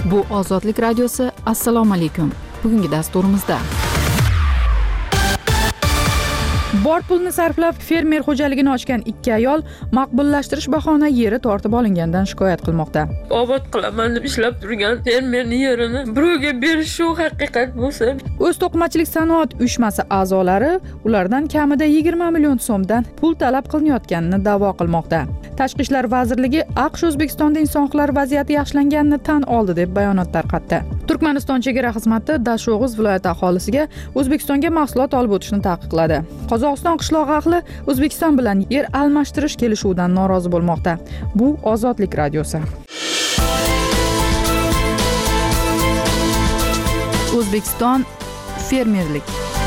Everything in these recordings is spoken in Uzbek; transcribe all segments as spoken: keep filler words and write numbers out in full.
Bu Ozodlik radiosi. Assalomu alaykum. Bugungi dasturimizda bor pulni sarflab fermer xo'jaligini ochgan ikki ayol maqbullashtirish bahona yeri tortib olingandan shikoyat qilmoqda. Obod qilaman deb ishlab turgan fermerning yerini birovga berish shu haqiqat bo'lsa, O'z to'qimachilik sanoat uyushmasi a'zolari ulardan kamida yigirma million so'mdan pul talab qilinayotganini da'vo qilmoqda. Tashqi ishlar vazirligi AQSh O'zbekistonda inson huquqlari vaziyati yaxshilanganini tan oldi deb bayonot tarqatdi. Turkmaniston chegara xizmati Dashog'iz viloyati aholisiga O'zbekistonga mahsulot olib o'tishni taqiqladi. Qozog'iston qishlog'i ahli O'zbekiston bilan yer almashtirish kelishuvidan norozi bo'lmoqda. Bu Ozodlik radiosi. O'zbekiston fermerlik.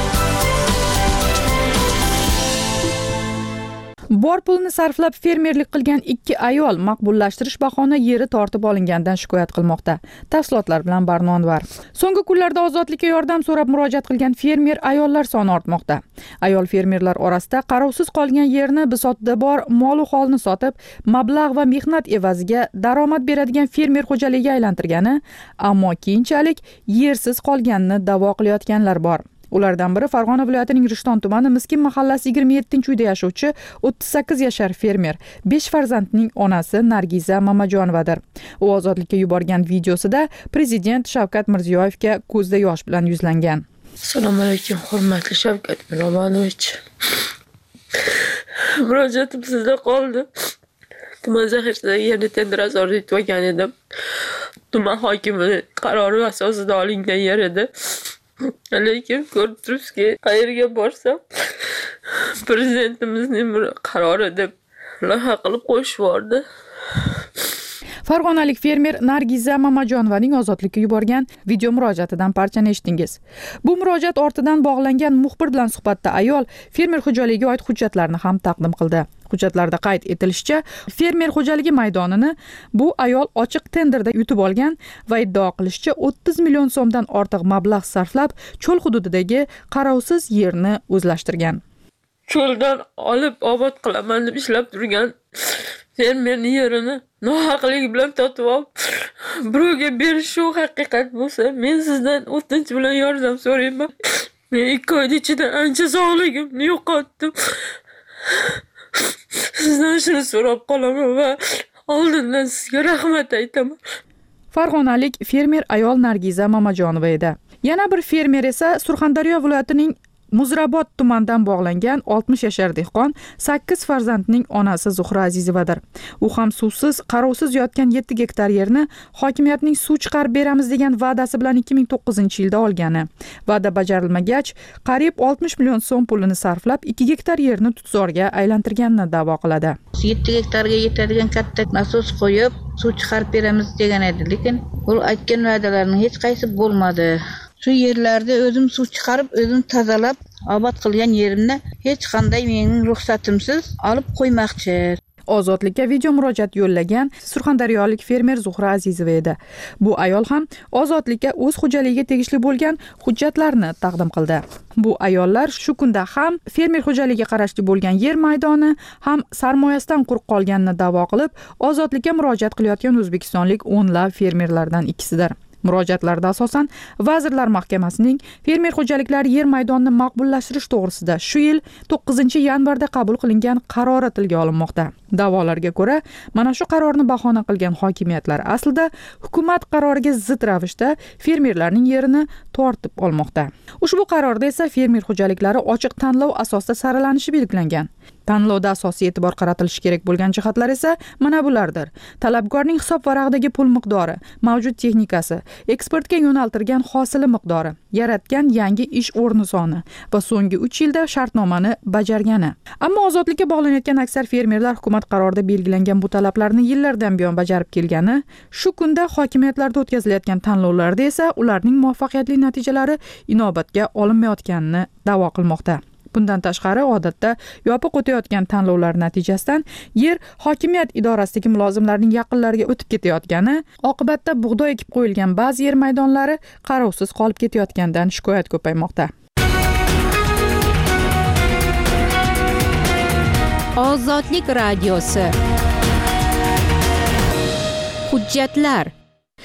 Bor pulni sarflab fermerlik qilgan ikki ayol maqbullashtirish bahona yeri tortib olingandan shikoyat qilmoqda. Tafsilotlar bilan Barno Anvar. So'nggi kunlarda ozodlikka yordam so'rab murojaat qilgan fermer ayollar soni ortmoqda. Ayol fermerlar orasida qarovsiz qolgan yerni bisotida bor mol-u holni sotib, mablag' va mehnat evaziga daromad beradigan fermer xo'jaligiga aylantirgani, ammo keyinchalik yersiz qolganini da'vo qilayotganlar bor. Ulardan biri Farg'ona viloyatining Rishton tumani Miskin mahallasi yigirma yettinchi uyda yashovchi o'ttiz sakkiz yashar fermer, besh farzandning onasi Nargiza Mamajonovadir. U ozodlikka yuborgan videosida prezident Shavkat Mirziyoyevga ko'zda yosh bilan yuzlangan. Assalomu alaykum, hurmatli Shavkat Miromonovich. Murojaatim sizda qoldi. Tuman zaxirasidagi yerni tender asosida yutgan edim. Tuman hokimining qarori asosida olingan yer edi. Lekin ko'rib turibsizki, qayerga borsam prezidentimizning bir qarori deb loyiha qilib qo'yishib yubordi. Farg'onalik fermer Nargiza Mamajonovaning ozodlikka yuborgan video murojaatidan parchani eshitdingiz. Bu murojaat ortidan bog'langan muxbir bilan suhbatda ayol fermer xo'jaligiga oid hujjatlarni ham taqdim qildi. Hujjatlarda qayd etilishicha, fermer xo'jaligi maydonini bu ayol ochiq tenderda yutib olgan va iddao qilishicha o'ttiz million so'mdan ortiq mablag' sarflab, cho'l hududidagi qarovsiz yerni o'zlashtirgan. Cho'ldan olib obod qilaman deb ishlab turgan fermerning yerini nohaqlik bilan totib olib, birovga berish shu haqiqat bo'lsa, men sizdan o'tinch bilan yordam so'rayman. Men ikki oy ichida ancha sog'ligimni yo'qotdim. Sizdan shuni so'rab qolaman va oldindan sizga rahmat aytaman. Farg'onalik fermer ayol Nargiza Mamajonova edi. Yana bir fermer esa Surxondaryo viloyatining Muzrabot tumanidan bog'langan oltmish yashar dehqon, sakkiz farzandning onasi Zuhra Azizovadir. U ham suvsiz, qarovsiz yotgan yetti gektar yerni hokimiyatning suv chiqarib beramiz degan va'dasi bilan ikki ming to'qqizinchi yilda olgani. Va'da bajarilmagach, qariyb oltmish million so'm pulini sarflab, ikki gektar yerni tutzorga aylantirganini da'vo qiladi. yetti gektarga yetadigan katta nasos qo'yib, suv chiqarib beramiz degan edi, lekin u aytgan va'dalarning hech qaysi bo'lmadi. Shu yerlarda o'zim suv chiqarib, o'zim tozalab, obod qilgan yerimni hech qanday mening ruxsatimsiz olib qo'ymoqchi. Ozodlikka video murojaat yo'llagan surxondaryolik fermer Zuhra Azizova edi. Bu ayol ham ozodlikka o'z xo'jaligiga tegishli bo'lgan hujjatlarni taqdim qildi. Bu ayollar shu kunda ham fermer xo'jaligiga qarashli bo'lgan yer maydoni ham sarmoyasidan quruq qolganini da'vo qilib, ozodlikka murojaat qilayotgan o'zbekistonlik o'nlab fermerlardan ikkisidir. Murojaatlarda asosan Vazirlar Mahkamasining fermer xo'jaliklari yer maydonini maqbullashtirish to'g'risida shu yil to'qqizinchi yanvarda qabul qilingan qarori tilga olinmoqda. Da'volarga ko'ra, mana shu qarorni bahona qilgan hokimiyatlar aslida hukumat qaroriga zid ravishda fermerlarning yerini tortib olmoqda. Ushbu qarorda esa fermer xo'jaliklari ochiq tanlov asosida saralanishi belgilangan. Tanlovda asosiy e'tibor qaratilishi kerak bo'lgan jihatlar esa mana bulardir. Talabgorning hisob varag'idagi pul miqdori, mavjud texnikasi, eksportga yo'naltirgan hosili miqdori, yaratgan yangi ish o'rni soni va so'nggi uch yilda shartnomani bajargani. Ammo ozodlikka bog'lanayotgan aksar fermerlar hukumat qarorida belgilangan bu talablarni yillardan buyon bajarib kelgani, shu kunda hokimiyatlarda o'tkazilayotgan tanlovlarda esa ularning muvaffaqiyatli natijalari inobatga olinmayotganini da'vo qilmoqda. Bundan tashqari, odatda yopiq o'tayotgan tanlovlar natijasidan yer hokimiyat idorasidagi mulozimlarning yaqinlariga o'tib ketayotgani, oqibatda bug'doy ekib qo'yilgan ba'zi yer maydonlari qarovsiz qolib ketayotgandan shikoyat ko'paymoqda. Ozodlik radiosi. Hujjatlar.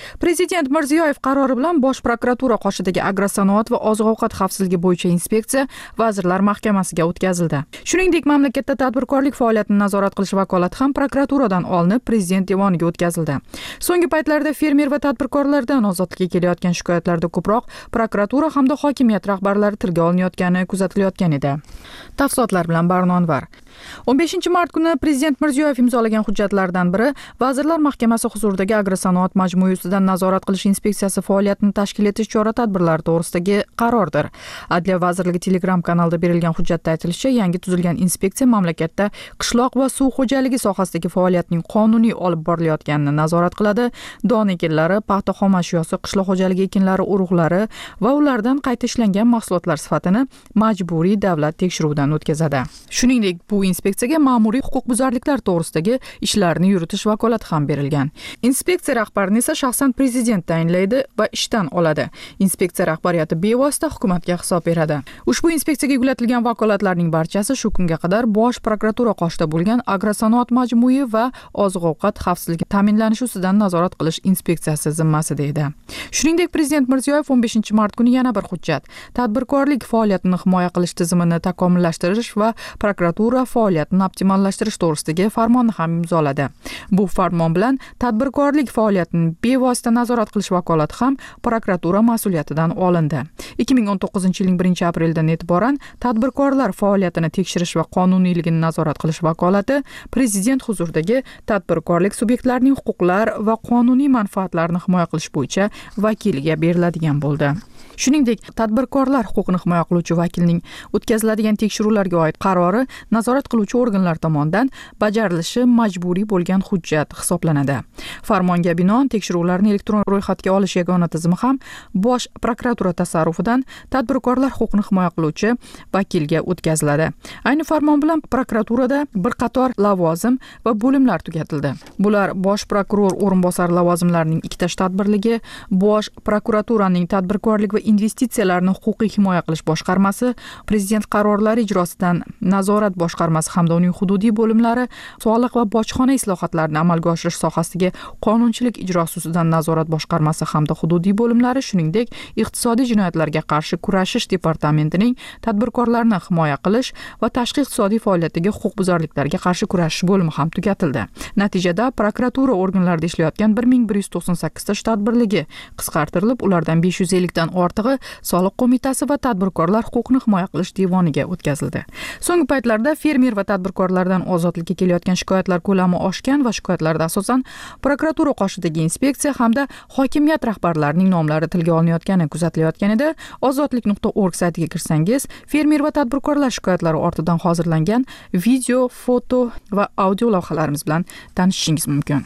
Prezident Mirziyoyev qarori bilan Bosh prokuratura qoshidagi agrosanoat va oziq-ovqat xavfsizligi bo'yicha inspeksiya Vazirlar Mahkamasiga o'tkazildi. Shuningdek, mamlakatda tadbirkorlik faoliyatini nazorat qilish vakolati ham prokuraturadan olinib, prezident devoniga o'tkazildi. So'nggi paytlarda fermer va tadbirkorlardan ozodlikka kelayotgan shikoyatlarda ko'proq prokuratura hamda hokimiyat rahbarlari tilga olinayotgani kuzatilayotgan edi. Tafsilotlar bilan Barnonvar. o'n beshinchi mart kuni Prezident Mirziyoyev imzolagan hujjatlardan biri Vazirlar Mahkamasi huzuridagi agrosanoat majmui ustidan nazorat qilish inspeksiyasi faoliyatini tashkil etish chora-tadbirlari to'g'risidagi qarordir. Adliya vazirligi Telegram kanalida berilgan hujjatda aytilishicha, yangi tuzilgan inspeksiya mamlakatda qishloq va suv xo'jaligi sohasidagi faoliyatning qonuniy olib borilayotganini nazorat qiladi. Don ekinlari, paxta xomashyosi, qishloq xo'jaligi ekinlari urug'lari va ulardan qayta ishlangan mahsulotlar sifatini majburiy davlat tekshiruvidan o'tkazadi. Shuningdek, bu inspeksiyaga ma'muriy huquqbuzarliklar to'g'risidagi ishlarni yuritish vakolati ham berilgan. Inspeksiya rahbarini esa shaxsan prezident tayinlaydi va ishdan oladi. Inspeksiya rahbariyati bevosita hukumatga hisob beradi. Ushbu inspeksiyaga yuklatilgan vakolatlarning barchasi shu kunga qadar Bosh prokuratura qoshida bo'lgan agrosanoat majmui va oziq-ovqat xavfsizligi ta'minlanishi ustidan nazorat qilish inspeksiyasi zimmasida edi. Shuningdek, Prezident Mirziyoyev o'n beshinchi mart kuni yana bir hujjat, tadbirkorlik faoliyatini himoya qilish tizimini takomillashtirish va prokuratura faoliyatini optimallashtirish to'g'risidagi farmonni ham imzoladi. Bu farmon bilan tadbirkorlik faoliyatini bevosita nazorat qilish vakolati ham prokuratura mas'uliyatidan olindi. ikki ming o'n to'qqizinchi yilning birinchi aprelidan e'tiboran tadbirkorlar faoliyatini tekshirish va qonuniyligini nazorat qilish vakolati prezident huzuridagi tadbirkorlik subyektlarining huquqlar va qonuniy manfaatlarini himoya qilish bo'yicha vakiliga beriladigan bo'ldi. Shuningdek, tadbirkorlar huquqini himoya qiluvchi vakilning o'tkaziladigan tekshiruvlarga oid qarori nazorat qiluvchi organlar tomonidan bajarilishi majburiy bo'lgan hujjat hisoblanadi. Farmonga binoan tekshiruvlarni elektron ro'yxatga olish yagona tizimi ham Bosh prokuratura tasarrufidan tadbirkorlar huquqini himoya qiluvchi vakilga o'tkaziladi. Ayni farmon bilan prokuraturada bir qator lavozim va bo'limlar tugatildi. Bular Bosh prokuror o'rinbosari lavozimlarining ikkita shtat-birligi, Bosh prokuraturaning tadbirkorlik va investitsiyalarni huquqiy himoya qilish boshqarmasi, prezident qarorlari ijrosidan nazorat boshqarmasi hamda uning hududiy bo'limlari, soliq va bojxona islohotlarini amalga oshirish sohasidagi qonunchilik ijrosi ustidan nazorat boshqarmasi hamda hududiy bo'limlari, shuningdek, iqtisodiy jinoyatlarga qarshi kurashish departamentining tadbirkorlarni himoya qilish va tashqi iqtisodiy faoliyatdagi huquqbuzarliklarga qarshi kurashish bo'limi ham tugatildi. Natijada prokuratura organlarida ishlayotgan bir ming bir yuz to'qson sakkizta shtat birligi qisqartirilib, ulardan besh yuz ellikdan ortig'i soliq qo'mitasi va tadbirkorlar huquqini himoya qilish devoniga o'tkazildi. So'nggi paytlarda fermer va tadbirkorlardan ozodlikka kelayotgan shikoyatlar ko'lami oshgan va shikoyatlarda asosan prokuratura qoshidagi inspeksiya hamda hokimiyat rahbarlarining nomlari tilga olinayotgani kuzatilayotgan edi. ozodlik nuqta org saytiga kirsangiz, fermer va tadbirkorlar shikoyatlari ortidan hozirlangan video, foto va audio lavhalarimiz bilan tanishishingiz mumkin.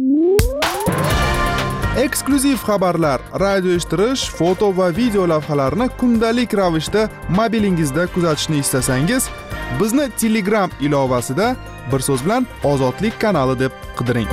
Eksklyuziv xabarlar, radio eshittirish, foto va video lavhalarni kundalik ravishda mobilingizda kuzatishni istasangiz, bizni Telegram ilovasida bir so'z bilan Ozodlik kanali deb qidiring.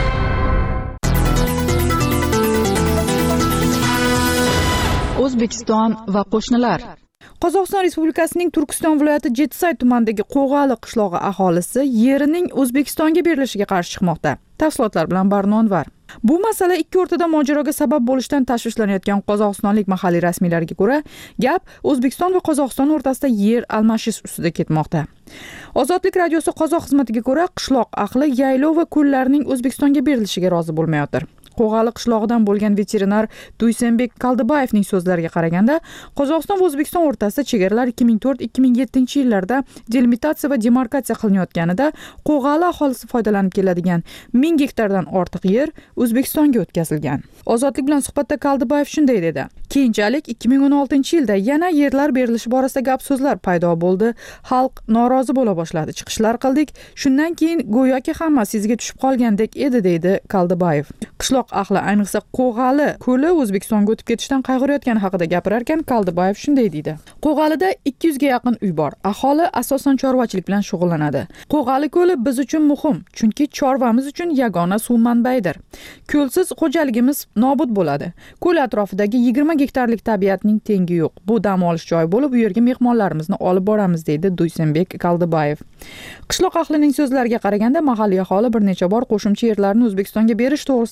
O'zbekiston va qo'shnilar. Qozog'iston Respublikasining Turkiston viloyati Jetsay tumanidagi Qo'g'ali qishlog'i aholisi yerining O'zbekistonga berilishiga qarshi chiqmoqda. Tafsilotlar bilan Barnonvar. Bu masala ikki o'rtada mojaroga sabab bo'lishidan tashvishlanayotgan qozog'istonlik mahalliy rasmiylarga ko'ra, gap O'zbekiston va Qozog'iston o'rtasida yer almashish ustida ketmoqda. Ozodlik radiosi Qozoq xizmatiga ko'ra, qishloq ahli yaylov va ko'llarning O'zbekistonga berilishiga rozi bo'lmayotir. Qo'g'ali qishlog'idan bo'lgan veterinar Duysenbek Kaldibayevning so'zlariga qaraganda, Qozog'iston va O'zbekiston o'rtasida chegaralar ikki ming to'rt ikki ming yettinchi yillarda delimitatsiya va demarkatsiya qilinayotganida Qo'g'ali aholisi foydalanib keladigan ming gektardan ortiq yer O'zbekistonga o'tkazilgan. Ozodlik bilan suhbatda Kaldibayev shunday dedi: "Keyinchalik ikki ming o'n oltinchi yilda yana yerlar berilishi borasida gap so'zlar paydo bo'ldi. Xalq norozi bo'la boshladi. Chiqishlar qildik. Shundan keyin go'yoki hammasi sizga tushib qolgandek edi", deydi Kaldibayev. Qishloq ahli, ayniqsa Qo'g'ali ko'li O'zbekistonga o'tib ketishdan qayg'urayotgani haqida gapirar ekan, Kaldibayev shunday deydi: "Qo'g'alida ikki yuz ga yaqin uy bor. Aholi asosan chorvachilik bilan shug'ullanadi. Qo'g'ali ko'li biz uchun muhim, chunki chorvamiz uchun yagona suv manbaidir. Ko'lsiz xo'jaligimiz nobud bo'ladi. Ko'l atrofidagi yigirma gektarlik tabiatning tengi yo'q. Bu dam olish joyi bo'lib, bu yerga mehmonlarimizni olib boramiz", deydi Duysenbek Kaldibayev. Qishloq ahlining so'zlariga qaraganda, mahalliy aholi bir necha bor qo'shimcha yerlarni O'zbekistonga berish to'g'risida gap so'zlar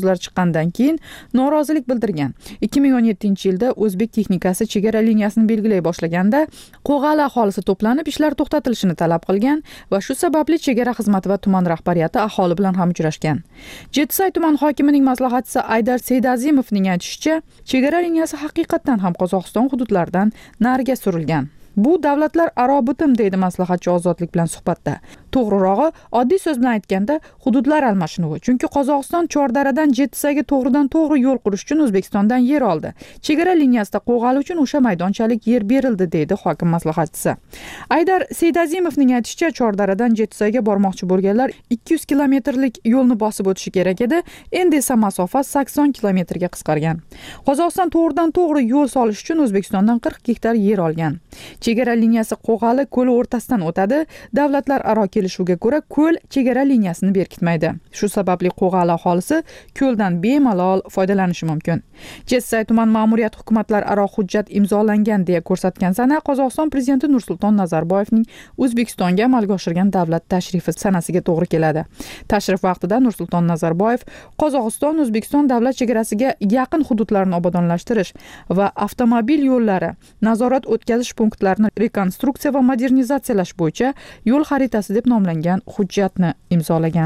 so'zlar chiqqanidan keyin norozilik bildirgan. ikki ming o'n yettinchi yilda o'zbek texnikasi chegara liniyasini belgilay boshlaganda Qo'g'ali aholisi to'planib ishlar to'xtatilishini talab qilgan va shu sababli chegara xizmati va tuman rahbariyati aholi bilan ham uchrashgan. Jettisay tuman hokimining maslahatchisi Aydar Seydazimovning aytishicha, chegara liniyasi haqiqatdan ham Qozog'iston hududlaridan nariga surilgan. Bu davlatlar aro bitim, deydi maslahatchi Ozodlik bilan suhbatda. To'g'rirog'i, oddiy so'z bilan aytganda, hududlar almashinuvi. Chunki Qozog'iston Chordaradan Jettisayga to'g'ridan to'g'ri yo'l qurish uchun O'zbekistondan yer oldi. Chegara liniyasida Qo'g'ali uchun o'sha maydonchalik yer berildi, deydi hokim maslahatchisi. Aydar Seydazimovning aytishicha, Chordaradan Jettisayga bormoqchi bo'lganlar ikki yuz kilometrlik yo'lni bosib o'tishi kerak edi. Endi esa masofa sakson kilometrga qisqargan. Qozog'iston to'g'ridan to'g'ri yo'l solish uchun O'zbekistondan qirq gektar yer olgan. Chegara liniyasi Qo'g'ali ko'li o'rtasidan o'tadi. Davlatlar aro kelishuvga ko'ra ko'l chegara liniyasini berkitmaydi. Shu sababli Qo'g'ali aholisi ko'ldan bemalol foydalanishi mumkin. Jettisay tuman ma'muriyat hukumatlar aro hujjat imzolangan deya ko'rsatgan sana Qozog'iston prezidenti Nursulton Nazarboyevning O'zbekistonga amalga oshirgan davlat tashrifi sanasiga to'g'ri keladi. Tashrif vaqtida Nursulton Nazarboyev Qozog'iston O'zbekiston davlat chegarasiga yaqin hududlarni obodonlashtirish va avtomobil yo'llari, nazorat o'tkazish punktlarini rekonstruksiya va modernizatsiyalash bo'yicha yo'l xaritasi deb nomlangan hujjatni imzolagan.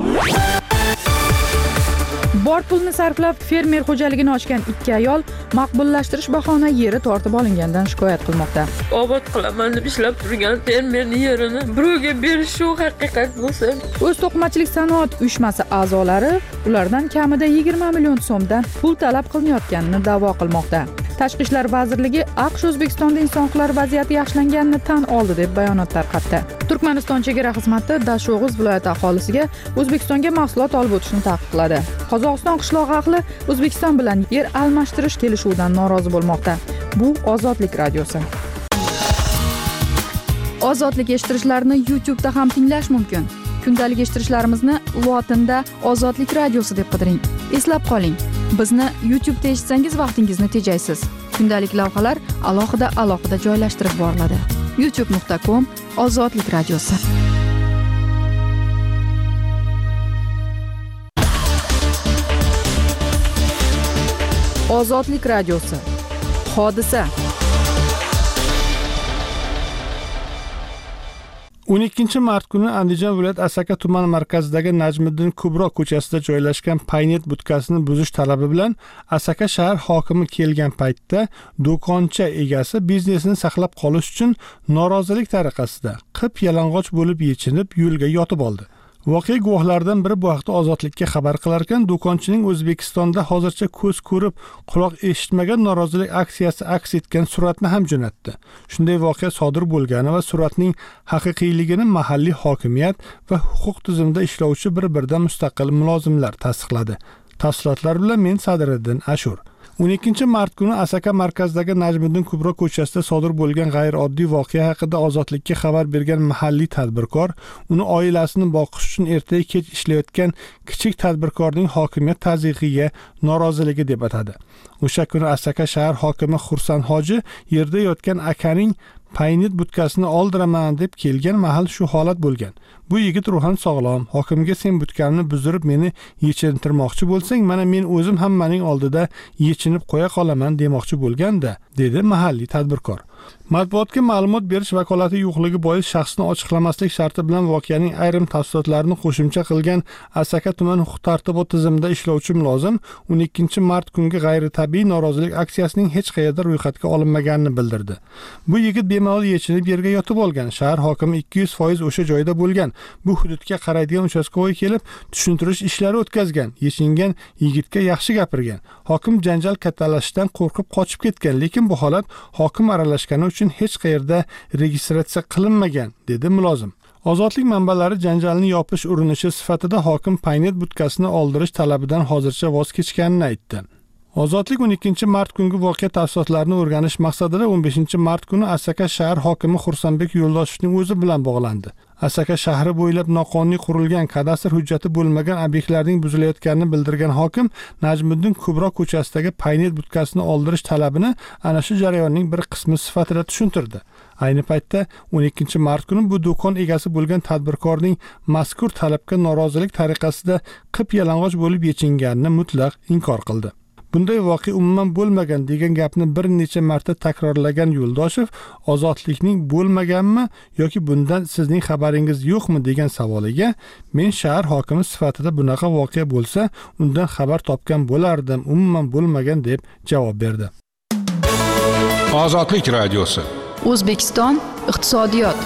Bor pulni sarflab fermer xo'jaligini ochgan ikki ayol maqbullashtirish bahona yeri tortib olingandan shikoyat qilmoqda. Obod qilaman deb ishlab turgan fermerning yerini birovga berish shu haqiqat bo'lsa, O'z to'qimachilik sanoat uyushmasi a'zolari ulardan kamida yigirma million so'mdan pul talab qilinayotganini da'vo qilmoqda. Tashqi ishlar vazirligi AQSh O'zbekistonda inson huquqlari vaziyati yaxshilanganini tan oldi deb bayonot tarqatdi. Turkmaniston chegara xizmati Dashog'uz viloyati aholisiga O'zbekistonga mahsulot olib o'tishni taqiqladi. Qozog'iston qishlog'i ahli O'zbekiston bilan yer almashtirish kelishuvidan norozi bo'lmoqda. Bu Ozodlik radiosi. Ozodlik eshittirishlarni YouTube'da ham tinglash mumkin. Kundalik eshittirishlarimizni lotinda Ozodlik radiosi deb qidiring. Eslab qoling, bizni YouTube'da eshitsangiz vaqtingizni tejaysiz. Kundalik lavhalar alohida alohida joylashtirib boriladi. youtube nuqta com Ozodlik radiosi. Ozodlik radiosi. Hodisa. o'n ikkinchi mart kuni Andijon viloyat Asaka tuman markazidagi Najmiddin Kubro ko'chasida joylashgan Paynet butkasini buzish talabi bilan Asaka shahar hokimi kelgan paytda do'koncha egasi biznesini saqlab qolish uchun norozilik tariqasida qip-yalang'och bo'lib yechinib yo'lga yotib oldi. Voqea guvohlaridan biri bu haqda Ozodlikka xabar qilarkan, do'konchining O'zbekistonda hozircha ko'z ko'rib, quloq eshitmagan norozilik aksiyasi aks etgan suratni ham jo'natdi. Shunday voqea sodir bo'lgani va suratning haqiqiyligini mahalliy hokimiyat va huquq tizimida ishlovchi bir-biridan mustaqil mulozimlar tasdiqladi. Tafsilotlar bilan men Sadiriddin Ashur. o'n ikkinchi mart kuni Asaka markazidagi Najmiddin Kubro ko'chasida sodir bo'lgan g'ayrioddiy voqea haqida Ozodlikka xabar bergan mahalliy tadbirkor uni oilasini boqish uchun ertaga kech ishlayotgan kichik tadbirkorning hokimiyat tazyiqiga noroziligi deb atadi. O'sha kuni Asaka shahar hokimi Xursand Hoji yerda yotgan akaning Paynet butkasini oldiraman deb kelgan mahal shu holat bo'lgan. Bu yigit ruhan sog'lom. Hokimga sen butkamni buzdirib meni yechintirmoqchi bo'lsang, mana men o'zim hammaning oldida yechinib qo'ya qolaman demoqchi bo'lganda, dedi mahalliy tadbirkor. Matbuotga ma'lumot berish vakolati yo'qligi bois shaxsni ochiqlamaslik sharti bilan voqeaning ayrim tafsilotlarini qo'shimcha qilgan Asaka tuman huquq-tartibot tizimida ishlovchi mulozim o'n ikkinchi mart kungi g'ayritabiiy norozilik aksiyasining hech qayerda ro'yxatga olinmaganini bildirdi. Bu yigit bemalol yechinib yerga yotib olgan. Shahar hokimi ikki yuz foiz o'sha joyda bo'lgan. Bu hududga qaraydigan uchastkoga kelib, tushuntirish ishlari o'tkazgan. Yechingan yigitga yaxshi gapirgan. Hokim janjal kattalashidan qo'rqib qochib ketgan, lekin bu holat hokim aralashgani uchun hech qayerda registratsiya qilinmagan, dedi mulozim. Ozodlik manbalari janjalni yopish urinishi sifatida hokim Paynet butkasini oldirish talabidan hozircha voz kechganini aytdi. Ozodlik o'n ikkinchi mart kungi voqea tafsilotlarini o'rganish maqsadida o'n beshinchi mart kuni Asaka shahar hokimi Xursandbek Yo'ldoshevning o'zi bilan bog'landi. Asaka shahri bo'ylab noqonuniy qurilgan kadastr hujjati bo'lmagan obyektlarning buzilayotganini bildirgan hokim Najmiddin Kubro ko'chasidagi Paynet butkasini oldirish talabini ana shu jarayonning bir qismi sifatida tushuntirdi. Ayni paytda o'n ikkinchi mart kuni bu do'kon egasi bo'lgan tadbirkorning mazkur talabga norozilik tariqasida qip-yalang'och bo'lib yechinganini mutlaq inkor qildi. Bunday voqea umuman bo'lmagan degan gapni bir necha marta takrorlagan Yo'ldoshev ozodlikning bo'lmaganmi yoki bundan sizning xabaringiz yo'qmi degan savoliga men shahar hokimi sifatida bunaqa voqea bo'lsa, undan xabar topgan bo'lardim, umuman bo'lmagan deb javob berdi. Ozodlik radiosi. O'zbekiston iqtisodiyot.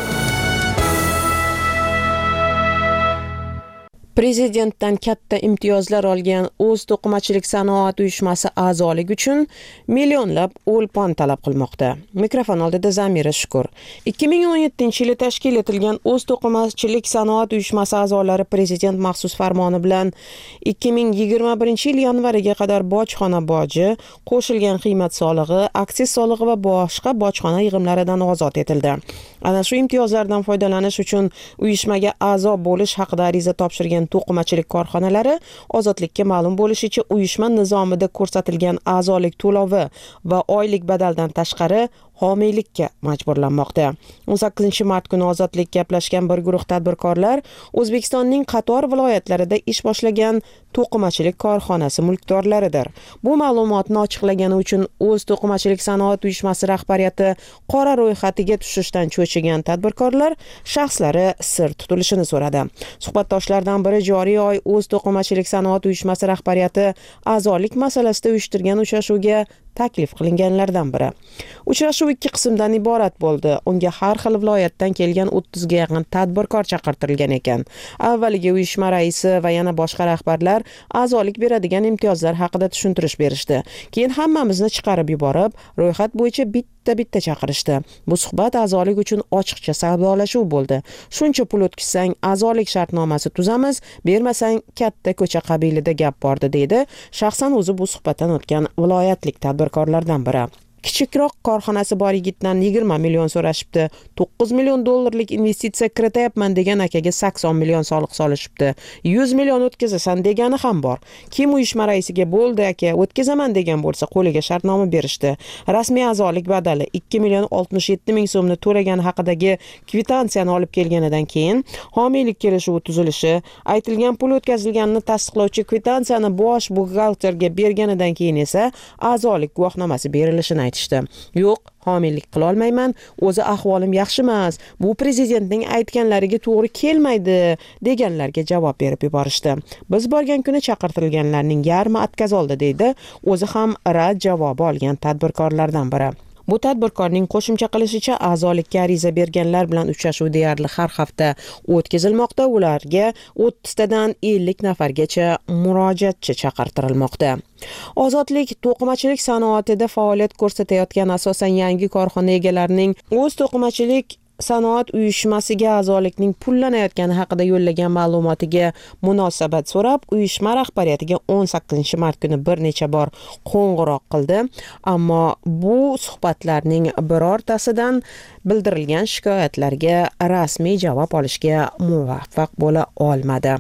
Prezidentdan katta imtiyozlar olgan o'z to'qimachilik sanoat uyushmasi a'zoligi uchun millionlab o'lpon talab qilmoqda. Mikrofon oldida Zamira Shukur. ikki ming o'n yettinchi yilda tashkil etilgan o'z to'qimachilik sanoat uyushmasi a'zolari prezident maxsus farmoni bilan ikki ming yigirma birinchi yil yanvariga qadar bojxona boji, qo'shilgan qiymat solig'i, aksiz solig'i va boshqa bojxona yig'imlaridan ozod etildi. Ana shu imtiyozlardan foydalanish uchun uyushmaga a'zo bo'lish haqida ariza topshirgan to'qimachilik korxonalari ozodlikka ma'lum bo'lishicha uyushma nizomida ko'rsatilgan a'zolik to'lovi va oylik badaldan tashqari homiylikka majburlanmoqda. o'n sakkizinchi mart kuni ozodlik gaplashgan bir guruh tadbirkorlar O'zbekistonning qator viloyatlarida ish boshlagan to'qimachilik korxonasi mulkdorlaridir. Bu ma'lumotni ochiqlagani uchun o'z to'qimachilik sanoat uyushmasi rahbariyati qora ro'yxatiga tushishdan cho'chigan tadbirkorlar shaxslari sir tutilishini so'radi. Suhbatdoshlardan biri joriy oy o'z to'qimachilik sanoat uyushmasi rahbariyati a'zolik masalasida uyushtirgan uchrashuvga taklif qilinganlardan biri. Uchrashuv ikki qismdan iborat bo'ldi. Unga har xil viloyatdan kelgan o'ttizga yaqin tadbirkor chaqirtirilgan ekan. Avvaliga uyushma raisi va yana boshqa rahbarlar a'zolik beradigan imtiyozlar haqida tushuntirish berishdi. Keyin hammamizni chiqarib yuborib, ro'yxat bo'yicha bitta-bitta chaqirishdi. Bu suhbat a'zolik uchun ochiqcha savdolashuv bo'ldi. Shuncha pul o'tkazsang, a'zolik shartnomasi tuzamiz, bermasang katta ko'cha qabilida gap bordi deydi. Shaxsan o'zi bu suhbatdan o'tgan viloyatlik tadbirkorlardan biri. Kichikroq korxonasi bor yigitdan yigirma million so'rashibdi. to'qqiz million dollarlik investitsiya kiritayapman degan akaga sakson million soliq solishibdi. yuz million o'tkazasan degani ham bor. Kim uyushma raisiga bo'ldi aka, o'tkazaman degan bo'lsa qo'liga shartnoma berishdi. Rasmiy a'zolik badali ikki million oltmish yetti ming so'mni to'lagan haqidagi kvitantsiyani olib kelganidan keyin homiylik kelishuvi tuzilishi, aytilgan pul o'tkazilganini tasdiqlovchi kvitantsiyani bosh buxgalterga berganidan keyin esa a'zolik guvohnomasi berilishini aytishdi. Yo'q, homiylik qila olmayman, o'zi ahvolim yaxshi emas, bu prezidentning aytganlariga to'g'ri kelmaydi deganlarga javob berib yuborishdi. Biz borgan kuni chaqirtirilganlarning yarmi atkaz oldi deydi, o'zi ham rad javobi olgan tadbirkorlardan biri. Bu tadbirkorning qo'shimcha qilishicha a'zolikka ariza berganlar bilan uchrashuv deyarli har hafta o'tkazilmoqda. Ularga o'ttiztadan ellik nafargacha murojaatchi chaqirtirilmoqda. Ozodlik to'qimachilik sanoatida faoliyat ko'rsatayotgan asosan yangi korxona egalarining o'z to'qimachilik sanoat uyushmasiga a'zolikning pullanayotgani haqida yo'llagan ma'lumotiga munosabat so'rab, uyushma rahbariyatiga o'n sakkizinchi mart kuni bir necha bor qo'ng'iroq qildi, ammo bu suhbatlarning birortasidan bildirilgan shikoyatlarga rasmiy javob olishga muvaffaq bo'la olmadi.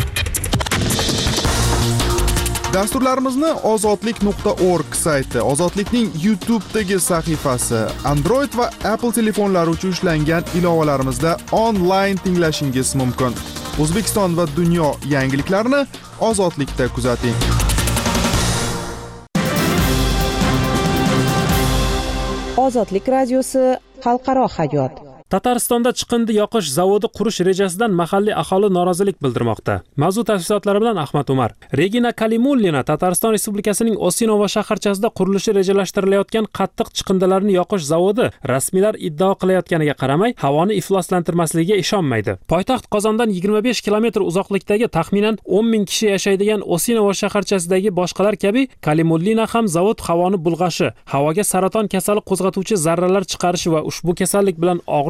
Dasturlarimizni ozodlik nuqta org sayti, Ozodlikning YouTube'dagi sahifasi, Android va Apple telefonlari uchun ishlangan ilovalarimizda onlayn tinglashingiz mumkin. O'zbekiston va dunyo yangiliklarini Ozodlikda kuzating. Ozodlik radiosi xalqaro hayot. Tataristonda chiqindi yoqish zavodi qurish rejasidan mahalliy aholi norozilik bildirmoqda. Mavzu tafsilotlari bilan Ahmad Umar. Regina Kalimullina Tatariston Respublikasining Osinova shaharchasida qurilishi rejalashtirilayotgan qattiq chiqindilarni yoqish zavodi rasmiylar iddao qilayotganiga qaramay, havoni ifloslantirmasligiga ishonmaydi. Poytaxt Qozondan yigirma besh kilometr uzoqlikdagi taxminan o'n ming kishi yashaydigan Osinova shaharchasidagi boshqalar kabi Kalimullina ham zavod havoni bulg'ashi, havoga saraton kasali qo'zg'atuvchi zarralar chiqarishi va ushbu kasallik bilan og'ir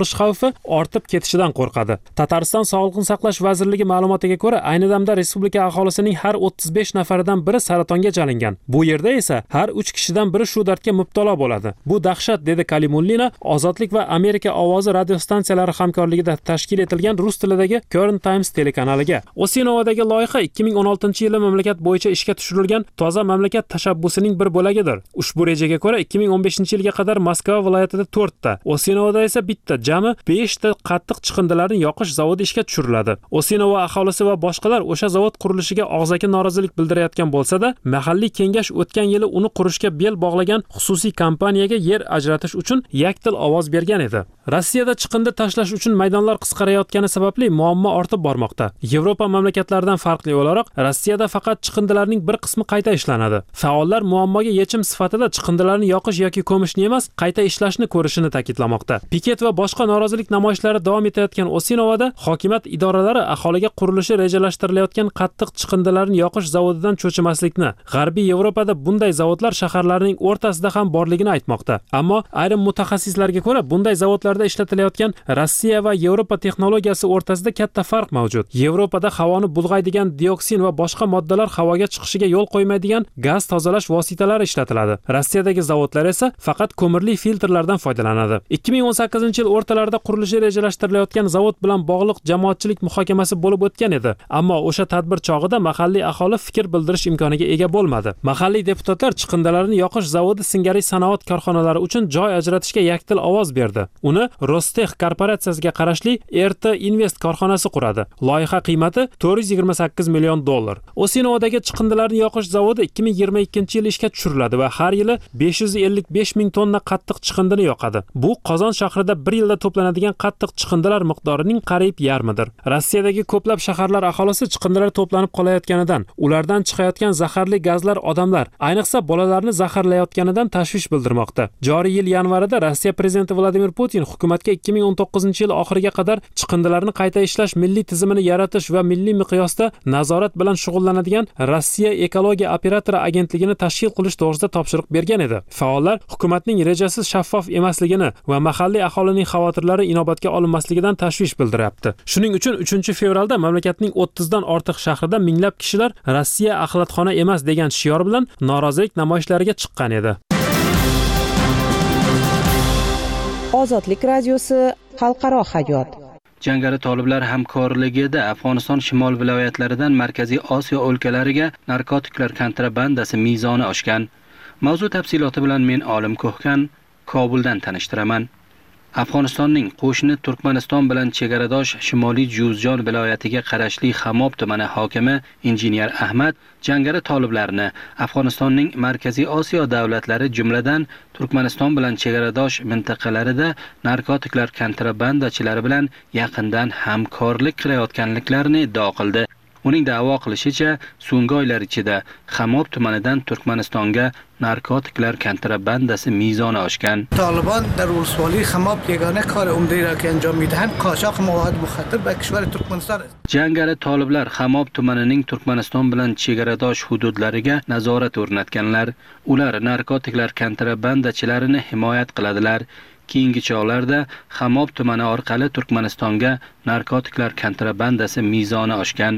yog'ish xavfi ortib ketishidan qo'rqadi. Tatariston Sog'liqni saqlash vazirligi ma'lumotiga ko'ra, ayni damda respublika aholisining har o'ttiz besh nafaridan biri saratonga chalingan. Bu yerda esa har uch kishidan biri shu dardga mubtalo bo'ladi. Bu dahshat, dedi Kalimullina, Ozodlik va Amerika ovozi radio stansiyalari hamkorligida tashkil etilgan rus tilidagi Current Times telekanaliga. Osinovadagi loyiha ikki ming o'n oltinchi yili mamlakat bo'yicha ishga tushirilgan toza mamlakat tashabbusining bir bo'lagidir. Ushbu rejaga ko'ra ikki ming o'n beshinchi yilga qadar Moskva viloyatida to'rtta, Osinovada esa bitta, jami beshta qattiq chiqindilarni yoqish zavodi ishga tushiriladi. Osinova aholisi va boshqalar o'sha zavod qurilishiga og'zaki norozilik bildirayotgan bo'lsa-da, mahalliy kengash o'tgan yili uni qurishga bel bog'lagan xususiy kompaniyaga yer ajratish uchun yakdil ovoz bergan edi. Rossiyada chiqindi tashlash uchun maydonlar qisqarayotgani sababli muammo ortib bormoqda. Yevropa mamlakatlaridan farqli o'laroq, Rossiyada faqat chiqindilarning bir qismi qayta ishlanadi. Faollar muammoga yechim sifatida chiqindilarni yoqish yoki ko'mishni emas, qayta ishlashni ko'rishini ta'kidlamoqda. Piket va boshqa norozilik namoyishlari davom etayotgan Osinovada hokimiyat idoralari aholiga qurilishi rejalashtirilayotgan qattiq chiqindilarni yoqish zavodidan cho'chimaslikni, G'arbiy Yevropada bunday zavodlar shaharlarning o'rtasida ham borligini aytmoqda. Ammo ayrim mutaxassislarga ko'ra, bunday zavodlarda ishlatilayotgan Rossiya va Yevropa texnologiyasi o'rtasida katta farq mavjud. Yevropada havoni bulg'aydigan dioksin va boshqa moddalar havoga chiqishiga yo'l qo'ymaydigan gaz tozalash vositalari ishlatiladi. Rossiyadagi zavodlar esa faqat ko'mirli filtrlardan foydalanadi. ikki ming o'n sakkizinchi yil o'rtalarida qurilishi rejalashtirilayotgan zavod bilan bog'liq jamoatchilik muhokamasi bo'lib o'tgan edi. Ammo o'sha tadbir chog'ida mahalliy aholi fikr bildirish imkoniga ega bo'lmadi. Mahalliy deputatlar chiqindilarni yoqish zavodi singari sanoat korxonalari uchun joy ajratishga yakdil ovoz berdi. Uni Rostex korporatsiyasiga qarashli R T Invest korxonasi quradi. Loyiha qiymati to'rt yuz yigirma sakkiz million dollar. Osinovadagi chiqindilarni yoqish zavodi ikki ming yigirma ikkinchi yil ishga tushiriladi va har yili besh yuz ellik besh ming tonna qattiq chiqindini yoqadi. Bu Qozon shahrida bir yilda to'planadigan qattiq chiqindilar miqdorining qariyb yarmidir. Rossiyadagi ko'plab shaharlar aholisi chiqindilar to'planib qolayotganidan, ulardan chiqayotgan zaharli gazlar odamlar, ayniqsa bolalarni zaharlayotganidan tashvish bildirmoqda. Joriy yil yanvarida Rossiya prezidenti Vladimir Putin hukumatga ikki ming o'n to'qqizinchi yil oxiriga qadar chiqindilarni qayta ishlash milliy tizimini yaratish va milliy miqyosda nazorat bilan shug'ullanadigan Rossiya ekologiya operatori agentligini tashkil qilish to'g'risida topshiriq bergan edi. Faollar hukumatning rejasi shaffof emasligini va mahalliy aholining xavotirlari inobatga olinmasligidan tashvish bildiryapti. Shuning uchun uchinchi fevralda mamlakatning o'ttiz dan ortiq shahrida minglab kishilar Rossiya axlatxona emas degan shior bilan norozilik namoyishlariga chiqqan edi. Ozodlik radiosi xalqaro hayot. Jangari toliblar hamkorligida Afg'oniston shimol viloyatlaridan Markaziy Osiyo o'lkalariga narkotiklar kontrabandasi mezoni oshgan. Mavzu tafsiloti bilan men Olim Ko'hkan Kobuldan tanishtiraman. Afg'onistonning qo'shni Turkmaniston bilan chegaradosh Shimoliy Juzjon viloyatiga qarashli Xamob tumani hokimi injener Ahmad jangari toliblarni Afg'onistonning Markaziy Osiyo davlatlari jumladan Turkmaniston bilan chegaradosh mintaqalarida narkotiklar kontrabandachilari bilan yaqindan hamkorlik qilayotganliklarini iddao qildi. Uning da'vo qilishicha, so'nggi oylar ichida Xamob tumanidan Turkmanistonga narkotiklar kontrabandasi mezoni oshgan. Taliban در ولسوالی خماب یگانه کار عمده را که انجام میدهند قاچاق مواد مخدر به کشور ترکمنستان است. Jangari toliblar Xamob tumanining Turkmaniston bilan chegaradosh hududlariga nazorat o'rnatganlar. Ular narkotiklar kontrabandachilarini himoyat qiladilar. Keyingi chog'larda Xamob tumani orqali Turkmanistonga narkotiklar kontrabandasi mezoni oshgan.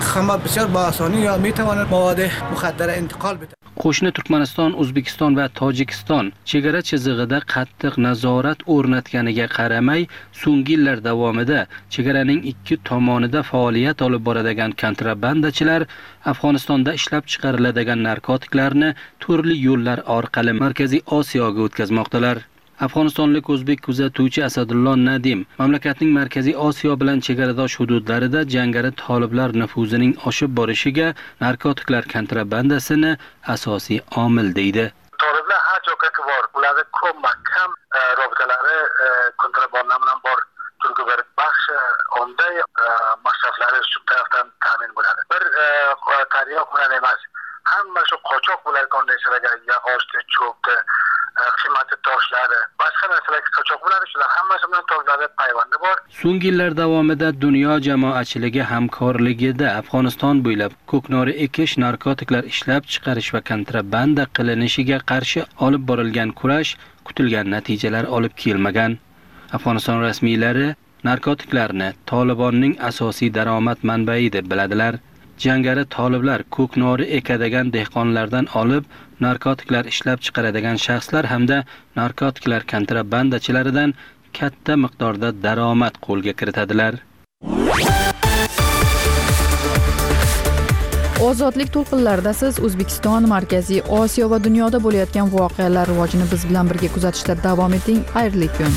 Qo'shni Turkmaniston, O'zbekiston va Tojikiston chegara chizig'ida qattiq nazorat o'rnatganiga qaramay, so'nggi yillar davomida chegaraning ikki tomonida faoliyat olib boradigan kontrabandachilar Afg'onistonda ishlab chiqariladigan narkotiklarni turli yo'llar orqali Markaziy Osiyoga o'tkazmoqdalar. Afg'onistonlik o'zbek kuzatuvchi Asadullo Nadim mamlakatning Markaziy Osiyo bilan chegaradosh hududlarida jangari toliblar nufuzining oshib borishiga narkotiklar kontrabandasini asosiy omil deydi. Toliblar har joyga bor, ularning ko'p mahkam robitalari kontrabanda bilan bor. Turkiya baxsh onda masraflari shu tarafdan ta'min bo'ladi. Bir taryoq bilan emas, hamma shu qochoq bo'layotgan narsalarga yog'ochni, cho'pni, qimmatli toshlari, boshqa narsalarga qochoq bo'ladi, shular hammasi bilan toliblarning payvandi bor. So'nggi yillar davomida dunyo jamoatchiligi hamkorligida Afg'oniston bo'ylab ko'knori ekish, narkotiklar ishlab chiqarish va kontrabanda qilinishiga qarshi olib borilgan kurash kutilgan natijalar olib kelmagan. Afg'oniston rasmiylari narkotiklarni Tolibonning asosiy daromad manbai deb biladilar. Jangari toliblar ko'k nori ekadigan dehqonlardan olib, narkotiklar ishlab chiqaradigan shaxslar hamda narkotiklar kontrabandachilaridan katta miqdorda daromad qo'lga kiritadilar. Ozodlik to'lqinlarida siz O'zbekiston, Markaziy Osiyo va dunyoda bo'layotgan voqealar rivojini biz bilan birga kuzatishda davom eting. Xayrli kun.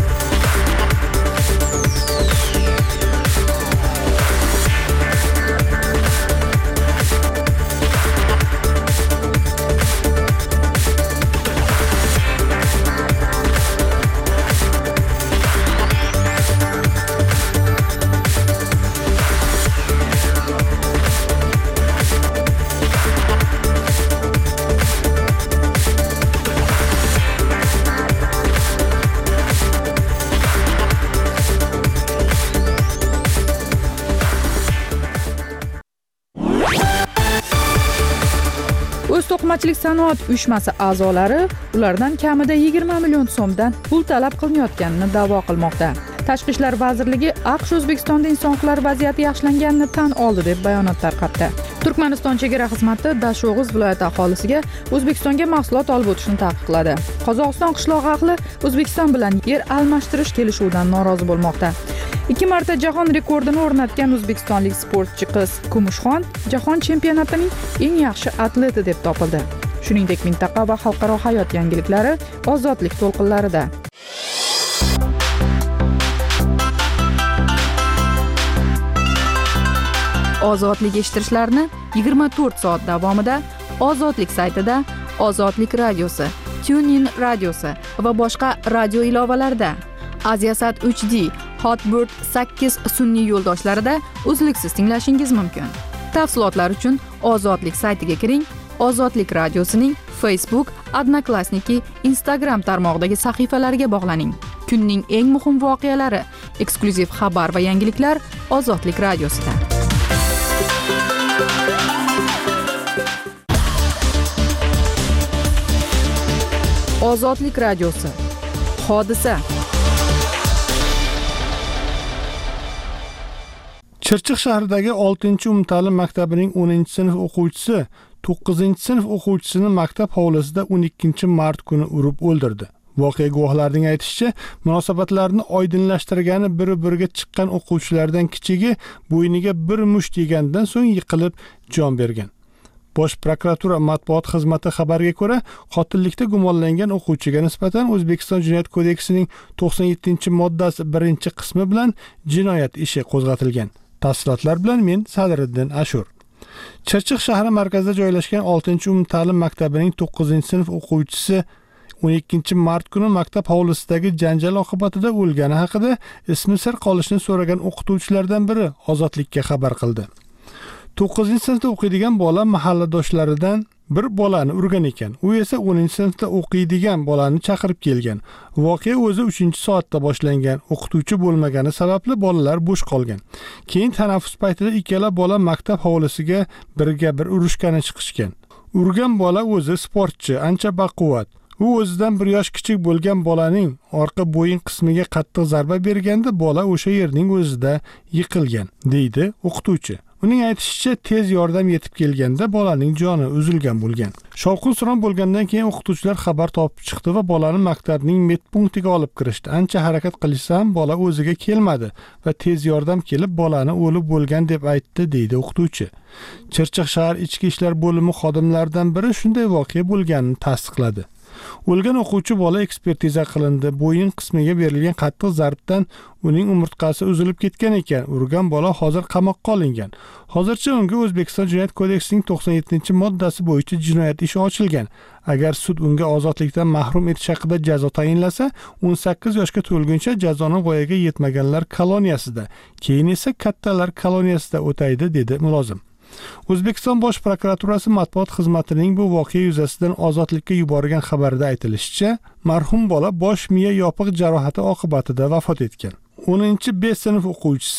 To'qimachilik sanoat uyushmasi a'zolari ulardan kamida yigirma million so'mdan pul talab qilinayotganini da'vo qilmoqda. Tashqi ishlar vazirligi AQSh O'zbekistonda inson huquqlari vaziyati yaxshilanganini tan oldi deb bayonot tarqatdi. Turkmaniston chegara xizmati Dashog'iz viloyati aholisiga O'zbekistonga mahsulot olib o'tishni taqiqladi. Qozog'iston qishloq ahli O'zbekiston bilan yer almashtirish kelishuvidan norozi bo'lmoqda. ikki marta jahon rekordini o'rnatgan o'zbekistonlik sportchi qiz Kumushxon jahon chempionatining eng yaxshi atleti deb topildi. Shuningdek, mintaqa va xalqaro hayot yangiliklari ozodlik to'lqinlarida. Ozodlik eshittirishlarni yigirma to'rt soat davomida Ozodlik saytida, Ozodlik radiosi, TuneIn radiosi va boshqa radio ilovalarida, Aziasat uch D, Hotbird sakkiz sun'iy yo'ldoshlarida uzluksiz tinglashingiz mumkin. Tafsilotlar uchun Ozodlik saytiga kiring. Ozodlik radiosining Facebook, Odnoklassniki, Instagram tarmog'idagi sahifalariga bog'laning. Kunning eng muhim voqealari, eksklyuziv xabar va yangiliklar Ozodlik radiosida. Ozodlik radiosi. Hodisa. Chirchiq shahridagi oltinchi umumta'lim maktabining o'ninchi sinf o'quvchisi to'qqizinchi sinf o'quvchisini maktab hovlisida o'n ikkinchi mart kuni urib o'ldirdi. Voqea guvohlarining aytishicha, munosabatlarni oydinlashtirgani biri-biriga chiqqan o'quvchilardan kichigi bo'yniga bir musht yegandan so'ng yiqilib jon bergan. Bosh prokuratura matbuot xizmati xabariga ko'ra, qotillikda gumonlangan o'quvchiga nisbatan O'zbekiston Jinoyat kodeksining to'qson yettinchi moddasi birinchi qismi bilan jinoyat ishi qo'zg'atilgan. Tafsilotlar bilan men Sadriddin Ashur. Chirchiq shahri markazida joylashgan oltinchi umumta'lim maktabining to'qqizinchi sinf o'quvchisi o'n ikkinchi mart kuni maktab hovlisidagi janjal oqibatida o'lgani haqida ismi sir qolishni so'ragan o'qituvchilardan biri ozodlikka xabar qildi. to'qqizinchi sinfda o'qiydigan bola mahalladoshlaridan bir bolani urgan ekan. U esa o'ninchi sinfda o'qiydigan bolani chaqirib kelgan. Voqea o'zi uchinchi soatda boshlangan. O'qituvchi bo'lmagani sababli bolalar bo'sh qolgan. Keyin tanaffus paytida ikkala bola maktab hovlisiga birga bir urushgani chiqishgan. Urgan bola o'zi sportchi, ancha baquvvat. U o'zidan bir yosh kichik bo'lgan bolaning orqa bo'yin qismiga qattiq zarba berganda bola o'sha yerning o'zida yiqilgan, deydi o'qituvchi. Uning aytishicha, tez yordam yetib kelganda bolaning joni uzilgan bo'lgan. Shovqin-suron bo'lgandan keyin o'qituvchilar xabar topib chiqdi va bolani maktabning medpunktiga olib kirishdi. Ancha harakat qilishsa ham bola o'ziga kelmadi va tez yordam kelib bolani o'lib bo'lgan deb aytdi, deydi o'qituvchi. Chirchiq shahar ichki ishlar bo'limi xodimlaridan biri shunday voqea bo'lganini tasdiqladi. O'lgan o'quvchi bola ekspertiza qilindi. Bo'yin qismiga berilgan qattiq zarbdan uning umurtqasi uzilib ketgan ekan. Urgan bola hozir qamoqqa olingan. Hozircha unga O'zbekiston Jinoyat kodeksining to'qson yettinchi moddasi bo'yicha jinoyat ishi ochilgan. Agar sud unga ozodlikdan mahrum etish haqida jazo tayinlasa, o'n sakkiz yoshga to'lguncha jazoni voyaga yetmaganlar koloniyasida, keyin esa kattalar koloniyasida o'taydi, dedi mulozim. O'zbekiston Bosh prokuraturasi matbuot xizmatining bu voqea yuzasidan ozodlikka yuborgan xabarida aytilishicha, marhum bola bosh miya yopiq jarohati oqibatida vafot etgan. o'ninchi B sinf o'quvchisi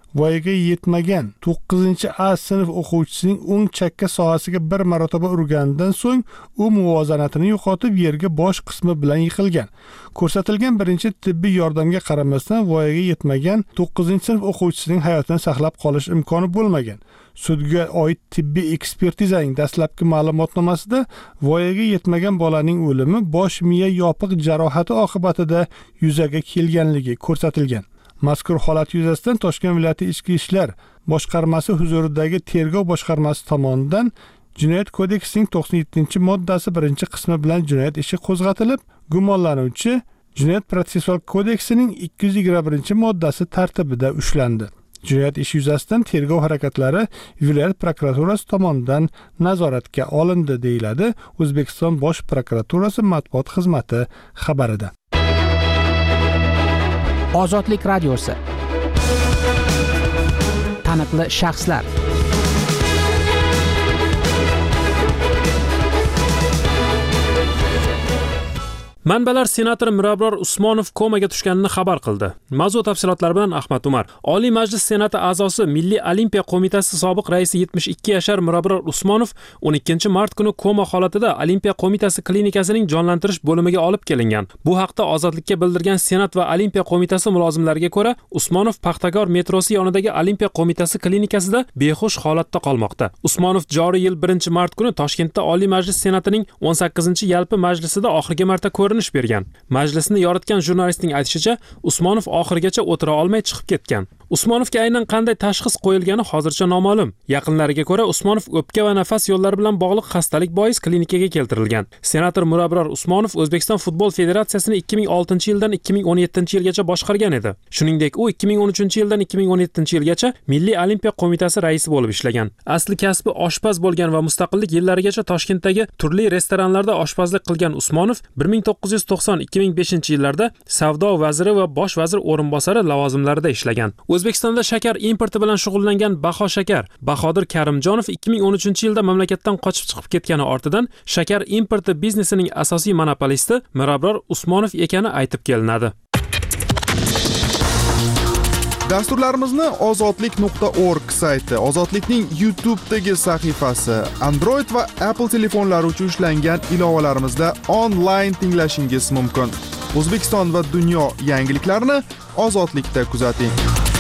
voyaga yetmagan to'qqizinchi A sinf o'quvchisining o'ng chakka sohasiga bir marotaba urganidan so'ng u muvozanatini yo'qotib yerga bosh qismi bilan yiqilgan. Ko'rsatilgan birinchi tibbiy yordamga qaramasdan voyaga yetmagan to'qqizinchi sinf o'quvchisining hayotini saqlab qolish imkoni bo'lmagan. Sudga oid tibbiy ekspertizaning dastlabki ma'lumotnomasida voyaga yetmagan bolaning o'limi bosh miya yopiq jarohati oqibatida yuzaga kelganligi ko'rsatilgan. Mazkur holat yuzasidan Toshkent viloyati Ichki ishlar boshqarmasi huzuridagi tergov boshqarmasi tomonidan Jinoyat kodeksining to'qson yettinchi moddasi birinchi qismi bilan jinoyat ishi qo'zg'atilib, gumonlanuvchi Jinoyat protsessual kodeksining ikki yuz yigirma birinchi moddasi tartibida ushlandi. Jinoyat ishi yuzasidan tergov harakatlari viloyat prokuraturasi tomonidan nazoratga olindi, deyiladi O'zbekiston Bosh prokuraturasi matbuot xizmati xabarida. Ozodlik radiosi. Taniqli shaxslar. Manbalar senator Mirabror Usmonov komaga tushganini xabar qildi. Mavzu tafsilotlari bilan Ahmad Umar. Oliy Majlis Senati a'zosi Milliy Olimpiya qo'mitasi sobiq raisi yetmish ikki yashar Mirabror Usmonov o'n ikkinchi mart kuni koma holatida Olimpiya qo'mitasi klinikasining jonlantirish bo'limiga olib kelingan. Bu haqda Ozodlikka bildirgan Senat va Olimpiya qo'mitasi mulozimlariga ko'ra, Usmonov Paxtakor metrosi yonidagi Olimpiya qo'mitasi klinikasida behush holatda qolmoqda. Usmonov joriy yil birinchi mart kuni Toshkentda Oliy Majlis Senatining o'n sakkizinchi yalpi majlisida oxirgi marta ko'rinish bergan. Majlisni yoritgan jurnalistning aytishicha, Usmonov oxirigacha o'tira olmay chiqib ketgan. Usmonovga aynan qanday tashxis qo'yilgani hozircha noma'lum. Yaqinlariga ko'ra, Usmonov o'pka va nafas yo'llari bilan bog'liq xastalik bois klinikaga keltirilgan. Senator Mirabror Usmonov O'zbekiston Futbol Federatsiyasini ikki ming oltinchi yildan ikki ming o'n yettinchi yilgacha boshqargan edi. Shuningdek, u ikki ming o'n uchinchi yildan ikki ming o'n yettinchi yilgacha Milliy Olimpiya qo'mitasi raisi bo'lib ishlagan. Asli kasbi oshpaz bo'lgan va mustaqillik yillarigacha Toshkentdagi turli restoranlarda oshpazlik qilgan Usmonov bir ming to'qqiz yuz to'qson ikki ming beshinchi yillarda savdo vaziri va bosh vazir o'rinbosari lavozimlarida ishlagan. O'zbekistonda shakar importi bilan shug'ullangan Baho Shakar Bahodir Karimjonov ikki ming o'n uchinchi yilda mamlakatdan qochib chiqib ketgani ortidan shakar importi biznesining asosiy monopolisti Mirabror Usmonov ekani aytib kelinadi. Dasturlarimizni ozodlik nuqta org sayti, Ozodlikning YouTube'dagi sahifasi, Android va Apple telefonlari uchun ishlangan ilovalarimizda onlayn tinglashingiz mumkin. O'zbekiston va dunyo yangiliklarini Ozodlikda kuzating.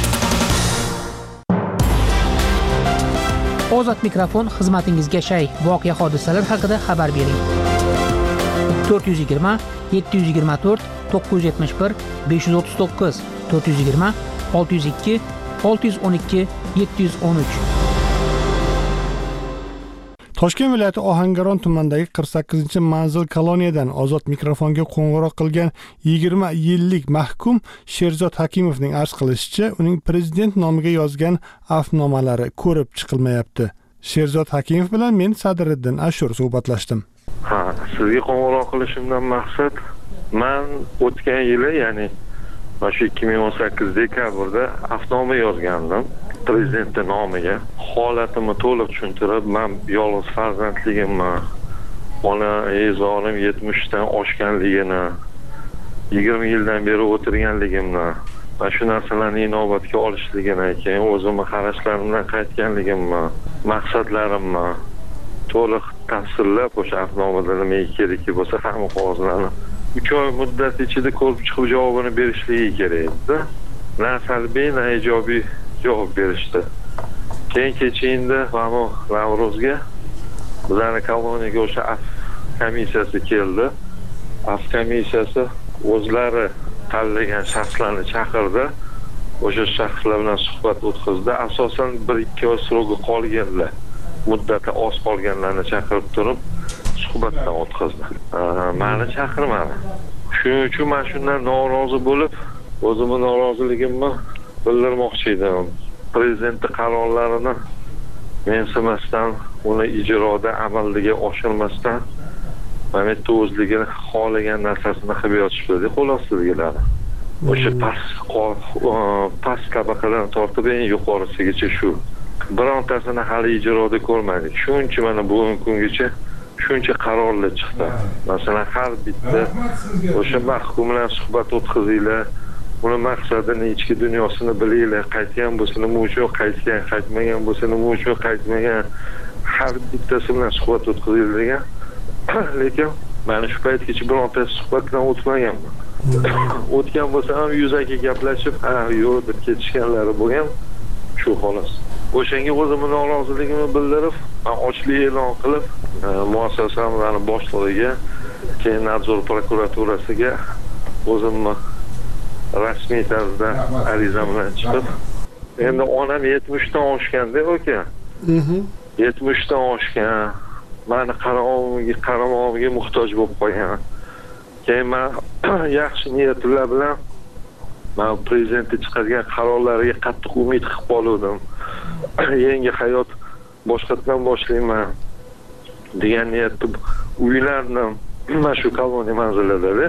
Ozod mikrofon xizmatingizga shay. Voqea hodisalar haqida xabar bering. to'rt yuz yigirma yetti yuz yigirma to'rt to'qqiz yuz yetmish bir besh yuz o'ttiz to'qqiz to'rt yuz yigirma olti yuz ikki olti yuz o'n ikki yetti yuz o'n uch. Toshkent viloyati Ohangaron tumanidagi qirq sakkizinchi manzil koloniyadan ozod mikrofonga qo'ng'iroq qilgan yigirma yillik mahkum Sherzod Hakimovning arz qilishicha, uning prezident nomiga yozgan afnomalari ko'rib chiqilmayapti. Sherzod Hakimov bilan men Sadriddin Ashur suhbatlashdim. Ha, sizga qo'ng'iroq qilishimdan maqsad, men o'tgan yili, ya'ni mana shu ikki ming o'n sakkiz dekabrda afnoma yozgandim prezidentning nomiga. Holatimni to'liq tushuntirib, men yolg'iz farzandligimni, ona ezonim yetmishdan oshganligini, yigirma yildan beri o'tirganligimni, mana shu narsalarni inobatga olishligini, keyin o'zimni qarashlarimdan qaytganligimni, maqsadlarimni to'liq tafsirlab o'sha afnomada nimaga kerakli bo'lsa hamma qog'ozlarni uch oy muddat ichida ko'rib chiqib javobini berishligi kerak edi. Na salbiy, na ijobiy javob berishdi. Keyin kechingda Mamo Navruzga bizlarning koloniyaga o'sha af komissiyasi keldi. Af komissiyasi o'zlari tanlagan shaxslarni chaqirdi. O'sha shaxslar bilan suhbat o'tkazdi. Asosan bir ikki oy srogi qolganlar, muddati oz qolganlarni chaqirib turib suhbatdan o'tkazdi. Meni chaqirmadi. Shuning uchun men shundan norozi bo'lib, o'zimning noroziligimni bildirmoqchi edim. Prezidentning qarorlarini mensimasdan, uni ijroda amalga oshirmasdan mamlakat o'zligini xohlagan narsasini qilib yotishdi, xulosasigalar. O'sha past past tabaqadan tortib eng yuqorisigacha shu. Birontasini hali ijroda ko'rmadik. Shuncha mana bugun kungacha shuncha qarorlar chiqdi. Masalan, har bitta o'sha mahkum bilan suhbat o'tkazinglar, uni maqsadini, ichki dunyosini bilinglar. Qaytgan bo'lsa nima uchun qaytgan, qaytmagan bo'lsa nima uchun qaytmagan, har bittasi bilan suhbat o'tkazilgan. Lekin men shu paytgacha birontasi suhbatdan o'tmaganman. O'tgan bo'lsa ham yuzaki gaplashib, ha, yo'q deb ketishganlari bo'lgan. Shu xolos. O'shanga o'zimning noroziligimni bildirib, men ochlik e'lon qilib, muassasamning boshlig'iga, keyin Nadzor prokuraturasiga o'zimni rasmiy tarzda ariza bilan chiqib, endi onam yetmishdan oshganda aka. yetmishdan oshgan. Meni qaramog'iga, qaramog'iga muhtoj bo'lib qolgan. Keyin men yaxshi niyatlar bilan men prezident chiqargan qarorlariga qattiq umid qilib qoldim. Yangi hayot boshqatdan boshlayman degan niyatda uylardim. Mana shu koloniya manzilida.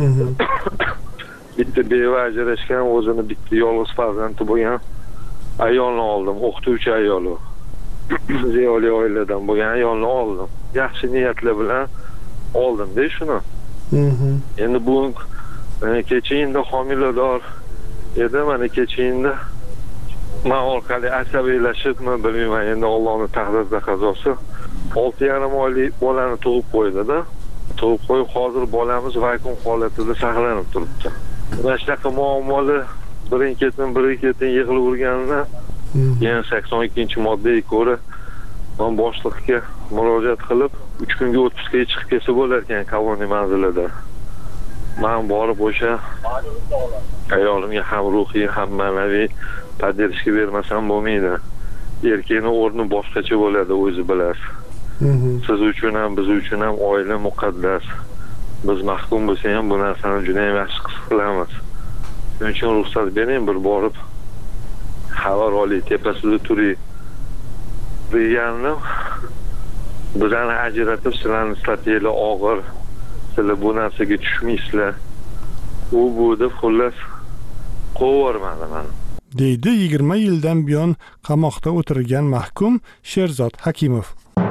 Bitta beva ajrashgan, o'zini bitta yolg'iz farzandi bo'lgan ayolni oldim, o'qituvchi ayol u. Ziyoli oiladan bo'lgan ayolni oldim. Yaxshi niyatlar bilan oldim-da shuni. Endi bu kechingda homilador edi, mana kechingda men orqali asabiylashibmi bilmayman, endi Allohning taqdiri qazosi olti yarim oylik bolani tug'ib qo'ydi-da. Tug'ib qo'yib, hozir bolamiz vakuum holatida saqlanib turibdi. Mana shunaqa muammoli birin-ketin birin-ketin yig'ilib urganidan keyin sakson ikkinchi moddaga ko'ra men boshliqqa murojaat qilib uch kunga o'tpusga chiqib kelsa bo'lar ekan koloniya manzilida. Men borib o'sha ayolimga ham ruhiy ham ma'naviy podдержка bermasam bo'lmaydi. Erkakning o'rni boshqacha bo'ladi, o'zi bilasiz. Siz uchun ham, biz uchun ham oila muqaddas. Biz mahkum bo'lsa ham bu narsani juda ham yaxshi his qilamiz. Shuning uchun ruxsat bering, bir borib xabar oling, tepasida turing. Deganim, bizlarni ajratib, sizlarni strategiyalar og'ir, sizlar bu narsaga tushmaysizlar. U bu deb xullas qo'yvormadi meni. deydi yigirma yildan buyon qamoqda o'tirgan mahkum Sherzod Hakimov.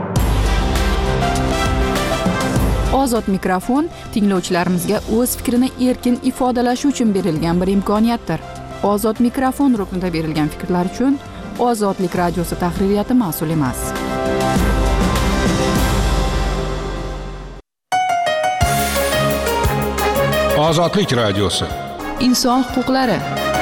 Ozod mikrofon tinglovchilarimizga o'z fikrini erkin ifodalashi uchun berilgan bir imkoniyatdir. Ozod mikrofon ruknida berilgan fikrlar uchun Ozodlik radiosi tahririyati mas'ul emas. Ozodlik radiosi. Inson huquqlari.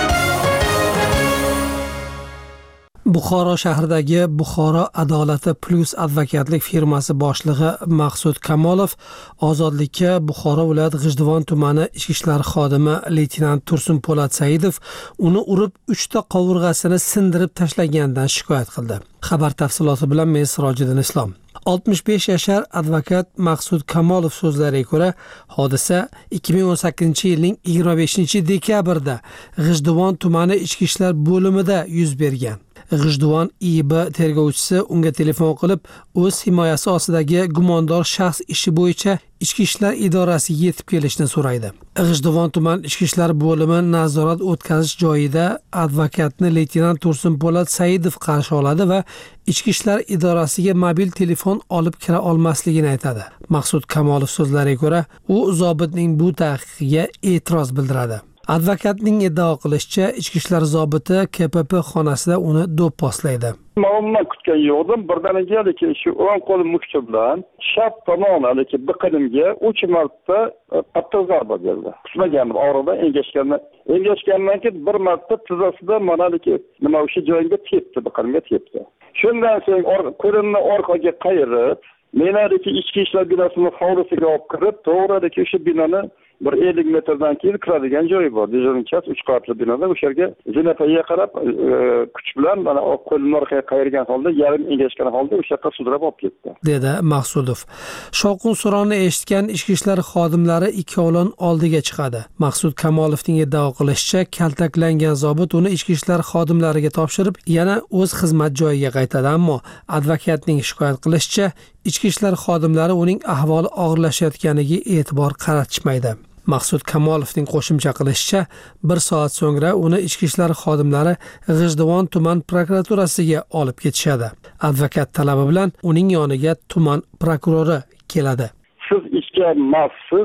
Buxoro shahridagi Buxoro Adolati Plus advokatlik firmasi boshlig'i Maqsud Kamolov ozodlikka Buxoro viloyat G'ijduvon tumani ichki ishlar xodimi leytenant Tursun Po'lat Saidov uni urib uchta qovurg'asini sindirib tashlagandan shikoyat qildi. Xabar tafsiloti bilan men Sirojiddin Islom. oltmish besh yashar advokat Maqsud Kamolov so'zlariga ko'ra, hodisa ikki ming o'n sakkizinchi yilning yigirma beshinchi dekabrda G'ijduvon tumani ichki ishlar bo'limida yuz bergan. G'ijduvon I B tergovchisi unga telefon qilib, o'z himoyasi ostidagi gumondor shaxs ishi bo'yicha ichki ishlar idorasiga yetib kelishni so'raydi. G'ijduvon tuman ichki ishlar bo'limi nazorat o'tkazish joyida advokatni leytenant Tursun Po'lat Saidov qarshi oladi va ichki ishlar idorasiga mobil telefon olib kira olmasligini aytadi. Maqsud Kamolov so'zlariga ko'ra, u zobitning bu taqiqiga e'tiroz bildiradi. Advokatning iddao qilishicha, ichki ishlar zobiti K P P xonasida uni do'pposlaydi. Ma'lumot kutgan yo'qdim. Birdaniga lekin shu o'ng qo'lim mushti bilan chap tomon lekin biqinimga uch marta qattiq zarba berdi. Qismaganim og'riqdan engashgandan, engashgandan keyin bir marta tizzasida mana lekin nima o'sha joyimga tepdi, biqinimga tepdi. Shundan so'ng qo'limni orqaga qayirib, menadagi ichki ishlar binosining hovlisiga olib kirib, to'g'ridagi o'sha binoni bir ellik metrdan keyin kiradigan joyi bor. Dejurnichas uch qavatli binoda o'sha yerga zinapaga qarab kuch bilan mana qo'lini orqaga qayirgan holda, yarim engashgan holda o'sha yerga sudrab olib ketdi, dedi Maqsudov. Shovqin suronni eshitgan ichki ishlar xodimlari ikkovlon oldiga chiqadi. Maqsud Kamolovning iddao qilishicha, kaltaklangan zobit uni ichki ishlar xodimlariga topshirib, yana o'z xizmat joyiga qaytadi, ammo advokatning shikoyat qilishicha, ichki ishlar xodimlari uning ahvoli og'irlashayotganiga e'tibor qaratishmaydi. Maqsud Kamolovning qo'shimcha qilishicha, bir soat so'ngra uni ichki ishlar xodimlari G'ijduvon tuman prokuraturasiga olib ketishadi. Advokat talabi bilan uning yoniga tuman prokurori keladi. Siz ishga maxsus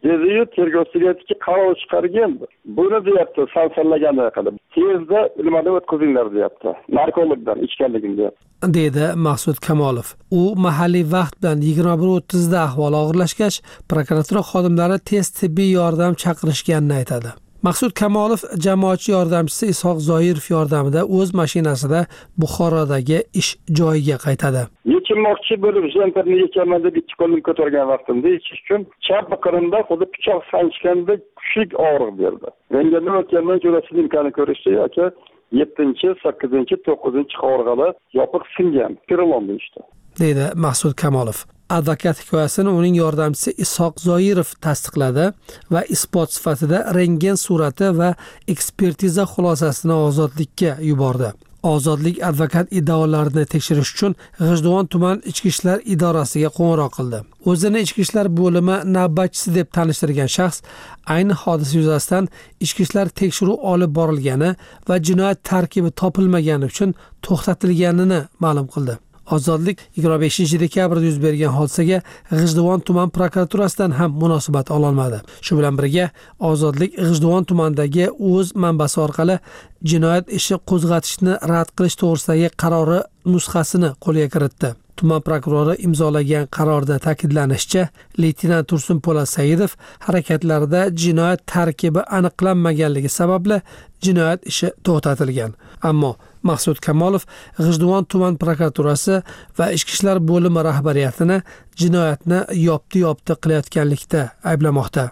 dediyu tergovchiga aytdiki, qaror chiqargan. Buni deyapti, sansallaganday qilib. Tezda nimadan o'tkazinglar deyapti. Narkologdan ichganligini deyapti. dedi Maqsud Kamolov. U mahalliy vaqt bilan yigirma bir o'ttiz da ahvoli og'irlashgach, prokuratura xodimlari tez tibbiy yordam chaqirishganini aytadi. Maqsud Kamolov jamoatchi yordamchisi Isoq Zoirov yordamida o'z mashinasida Buxorodagi ish joyiga qaytadi. Yechmoqchi bo'lib, jenterni yechaman deb ikki qo'lim ko'targan vaqtimda yechish uchun chap biqinimda xuddi pichoq sanchganda kuchli og'riq berdi. Menga nima o'tgandan ko'rasiz imkonni ko'rishdi yoki yettinchi, sakkizinchi, to'qqizinchi qovurg'alar yopiq singan. Perelom deyishdi. Dedi Maqsud Kamolov. Advokat hikoyasini uning yordamchisi Isoq Zoirov tasdiqladi va isbot sifatida rentgen surati va ekspertiza xulosasini ozodlikka yubordi. Ozodlik advokat iddaolarini tekshirish uchun G'ijduvon tuman ichki ishlar idorasiga qo'ng'iroq qildi. O'zini ichki ishlar bo'limi navbatchisi deb tanishtirgan shaxs ayni hodisa yuzasidan ichki ishlar tekshiruv olib borilgani va jinoyat tarkibi topilmagani uchun to'xtatilganini ma'lum qildi. Ozodlik yigirma beshinchi dekabrda yuz bergan hodisaga G'ijduvon tuman prokuraturasidan ham munosabat ololmadi. Shu bilan birga Ozodlik G'ijduvon tumanidagi o'z manbasi orqali jinoyat ishi qo'zg'atishni rad qilish to'g'risidagi qarori nusxasini qo'lga kiritdi. Tuman prokurori imzolagan qarorda ta'kidlanishicha, leytenant Tursun Po'lat Saidov harakatlarida jinoyat tarkibi aniqlanmaganligi sababli jinoyat ishi to'xtatilgan. Ammo Maqsud Kamolov G'ijduvon tuman prokuraturasi va ichki ishlar bo'limi rahbariyatini jinoyatni yopti-yopti qilayotganlikda ayblamoqda.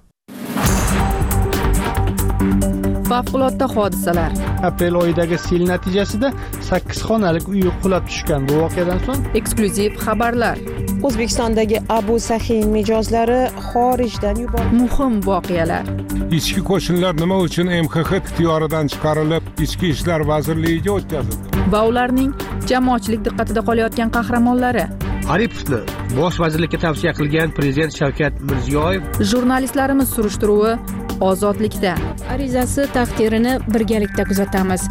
Favqulodda hodisalar. Aprel oyidagi sel natijasida sakkiz xonalik uy qulab tushgan. Bu voqeadan so'ng eksklyuziv xabarlar. O'zbekistondagi Abu Sahin mijozlari xorijdan yuborildi. Muhim voqealar. Ichki qo'shinlar nima uchun M X X ixtiyoridan chiqarilib, Ichki ishlar vazirligiga o'tkazildi? Va ularning jamoatchilik diqqatida qolayotgan qahramonlari. Aripovni bosh vazirlikka tavsiya qilgan prezident Shavkat Mirziyoyev. Jurnalistlarimiz surishtiruvi Ozodlikda. Arizasi taqdirini birgalikda kuzatamiz.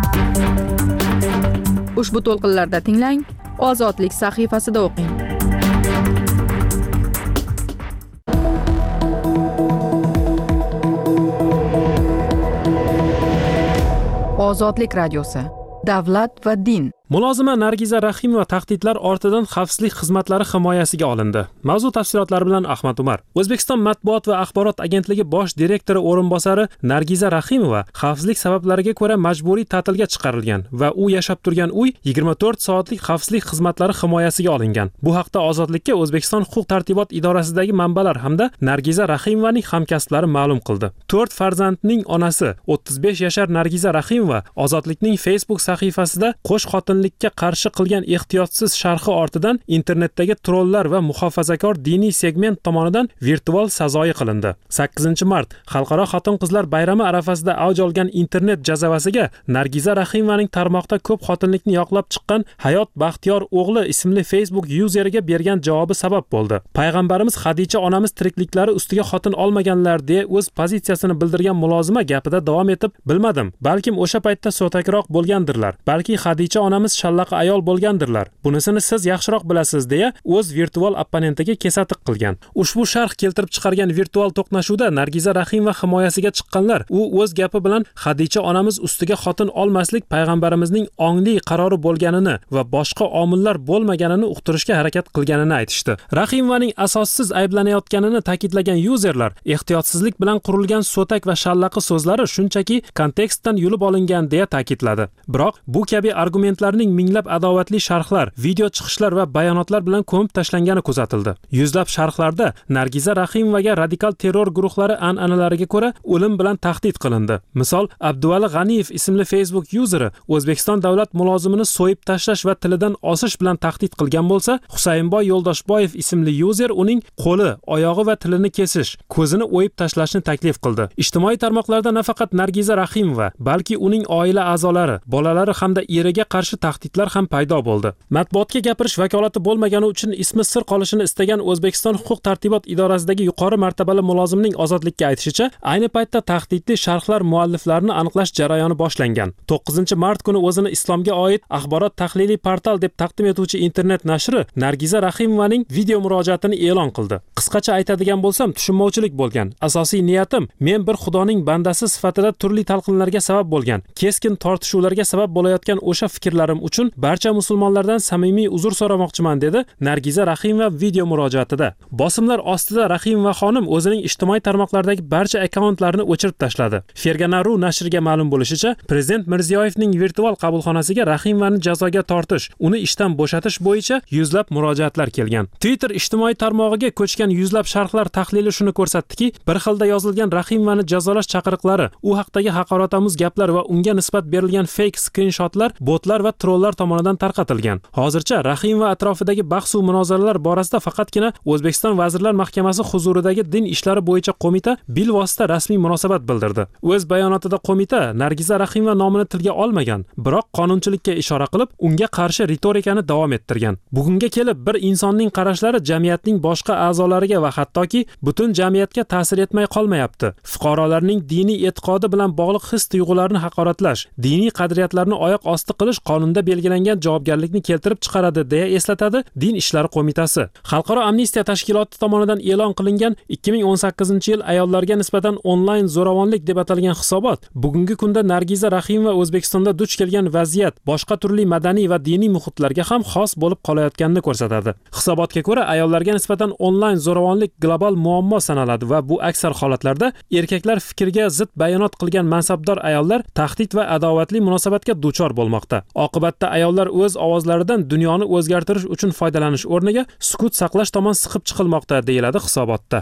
Ushbu to'lqinlarda tinglang, Ozodlik sahifasida o'qing. Ozodlik radiosi. Davlat va din. Mulozima Nargiza Rahimova tahdidlar ortidan xavfsizlik xizmatlari himoyasiga olindi. Mavzu tafsilotlari bilan Ahmad Umar. O'zbekiston matbuot va axborot agentligi bosh direktori o'rinbosari Nargiza Rahimova xavfsizlik sabablariga ko'ra majburiy ta'tilga chiqarilgan va u yashab turgan uy yigirma to'rt soatlik xavfsizlik xizmatlari himoyasiga olingan. Bu haqda Ozodlikka O'zbekiston huquq-tartibot idorasidagi manbalar hamda Nargiza Rahimovaning hamkasblari ma'lum qildi. to'rt farzandning onasi o'ttiz besh yashar Nargiza Rahimova Ozodlikning Facebook sahifasida qo'sh xotin xotinlikka qarshi qilgan ehtiyotsiz sharhi ortidan internetdagi trollar va muhofazakor diniy segment tomonidan virtual sazoyi qilindi. sakkizinchi mart Xalqaro xotin-qizlar bayrami arafasida avj olgan internet jazavasiga Nargiza Rahimovaning tarmoqda ko'p xotinlikni yoqlab chiqqan Hayot Baxtiyor o'g'li ismli Facebook yuzeriga bergan javobi sabab bo'ldi. Payg'ambarimiz Xadicha onamiz tirikliklari ustiga xotin olmaganlar deya o'z pozitsiyasini bildirgan mulozima gapida davom etib, bilmadim, balkim o'sha paytda so'takroq bo'lgandirlar. Balki Xadicha onamiz shallaqa ayol bo'lgandirlar. Bunisini siz yaxshiroq bilasiz deya o'z virtual opponentiga kesatiq qilgan. Ushbu sharh keltirib chiqargan virtual to'qnashuvda Nargiza Rahimova himoyasiga chiqqanlar, u o'z gapi bilan Xadicha onamiz ustiga xotin olmaslik payg'ambarimizning ongli qarori bo'lganini va boshqa omillar bo'lmaganini uqtirishga harakat qilganini aytishdi. Rahimovaning asossiz ayblanayotganini ta'kidlagan yuzerlar ehtiyotsizlik bilan qurilgan so'tak va shallaqi so'zlari shunchaki kontekstdan yulib olingan deya ta'kidladi. Biroq bu kabi argumentlarning minglab adovatli sharhlar, video chiqishlar va bayonotlar bilan ko'mib tashlangani kuzatildi. Yuzlab sharhlarda Nargiza Rahimovaga radikal terror guruhlari an'analariga ko'ra o'lim bilan tahdid qilindi. Misol, Abduvali G'aniyev ismli Facebook yuzeri O'zbekiston davlat mulozimini so'yib tashlash va tilidan osish bilan tahdid qilgan bo'lsa, Husaynboy Yo'ldoshboyev ismli yuzer uning qo'li, oyog'i va tilini kesish, ko'zini o'yib tashlashni taklif qildi. Ijtimoiy tarmoqlarda nafaqat Nargiza Rahimova, balki uning oila a'zolari, bolalari hamda eriga qarshi tahdidlar ham paydo bo'ldi. Matbuotga gapirish vakolati bo'lmagani uchun ismi sir qolishini istagan O'zbekiston huquq-tartibot idorasidagi yuqori martabali mulozimning Ozodlikka aytishicha, ayni paytda tahdidli sharhlar mualliflarini aniqlash jarayoni boshlangan. to'qqizinchi mart kuni o'zini islomga oid axborot tahliliy portal deb taqdim etuvchi internet nashri Nargiza Rahimovaning video murojaatini e'lon qildi. Qisqacha aytadigan bo'lsam, tushunmovchilik bo'lgan. Asosiy niyatim men bir Xudoning bandasi sifatida turli talqinlarga sabab bo'lgan, keskin tortishuvlarga sabab bo'layotgan o'sha fikrlarim uchun barcha musulmonlardan samimiy uzr so'ramoqchiman, dedi Nargiza Rahimova video murojaatida. Bosimlar ostida Rahimova xonim o'zining ijtimoiy tarmoqlardagi barcha akkauntlarini o'chirib tashladi. Fergana.ru nashriga ma'lum bo'lishicha, Prezident Mirziyoyevning virtual qabulxonasiga Rahimovani jazoga tortish, uni ishdan bo'shatish bo'yicha yuzlab murojaatlar kelgan. Twitter ijtimoiy tarmog'iga ko'chgan yuzlab sharhlar tahlili shuni ko'rsatdiki, bir xilda yozilgan Rahimovani jazolash chaqiriqlari, u haqdagi haqoratomuz gaplar va unga nisbat berilgan fake skrinshotlar botlar va trollar tomonidan tarqatilgan. Hozircha Rahimova atrofidagi bahs va munozaralar borasida faqatgina O'zbekiston Vazirlar Mahkamasi huzuridagi din ishlari bo'yicha qo'mita bilvosita rasmiy munosabat bildirdi. O'z bayonotida qo'mita Nargiza Rahimova nomini tilga olmagan, biroq qonunchilikka ishora qilib, unga qarshi ritorikani davom ettirgan. Bugunga kelib bir insonning qarashlari jamiyatning boshqa a'zolariga va hattoki butun jamiyatga ta'sir etmay qolmayapti. Fuqarolarning diniy e'tiqodi bilan bog'liq his-tuyg'ularini haqoratlash, diniy qadriyatlarni oyoq osti qilish qonunda belgilangan javobgarlikni keltirib chiqaradi, deya eslatadi Din ishlari qo'mitasi. Xalqaro amnistiya tashkiloti tomonidan e'lon qilingan ikki ming o'n sakkizinchi yil ayollarga nisbatan onlayn zo'ravonlik deb atalgan hisobot bugungi kunda Nargiza Rahimova O'zbekistonda duch kelgan vaziyat boshqa turli madaniy va diniy muhitlarga ham xos bo'lib qolayotganini ko'rsatadi. Hisobotga ko'ra, ayollarga nisbatan onlayn zo'ravonlik global muammo sanaladi va bu aksar holatlarda erkaklar fikriga zid bayonot qilgan mansabdor ayollar tahdid va adovatli munosabatga duchor bo'lmoqda. Oqibatda ayollar o'z ovozlaridan dunyoni o'zgartirish uchun foydalanish o'rniga sukut saqlash tomon siqib chiqilmoqda, deyiladi hisobotda.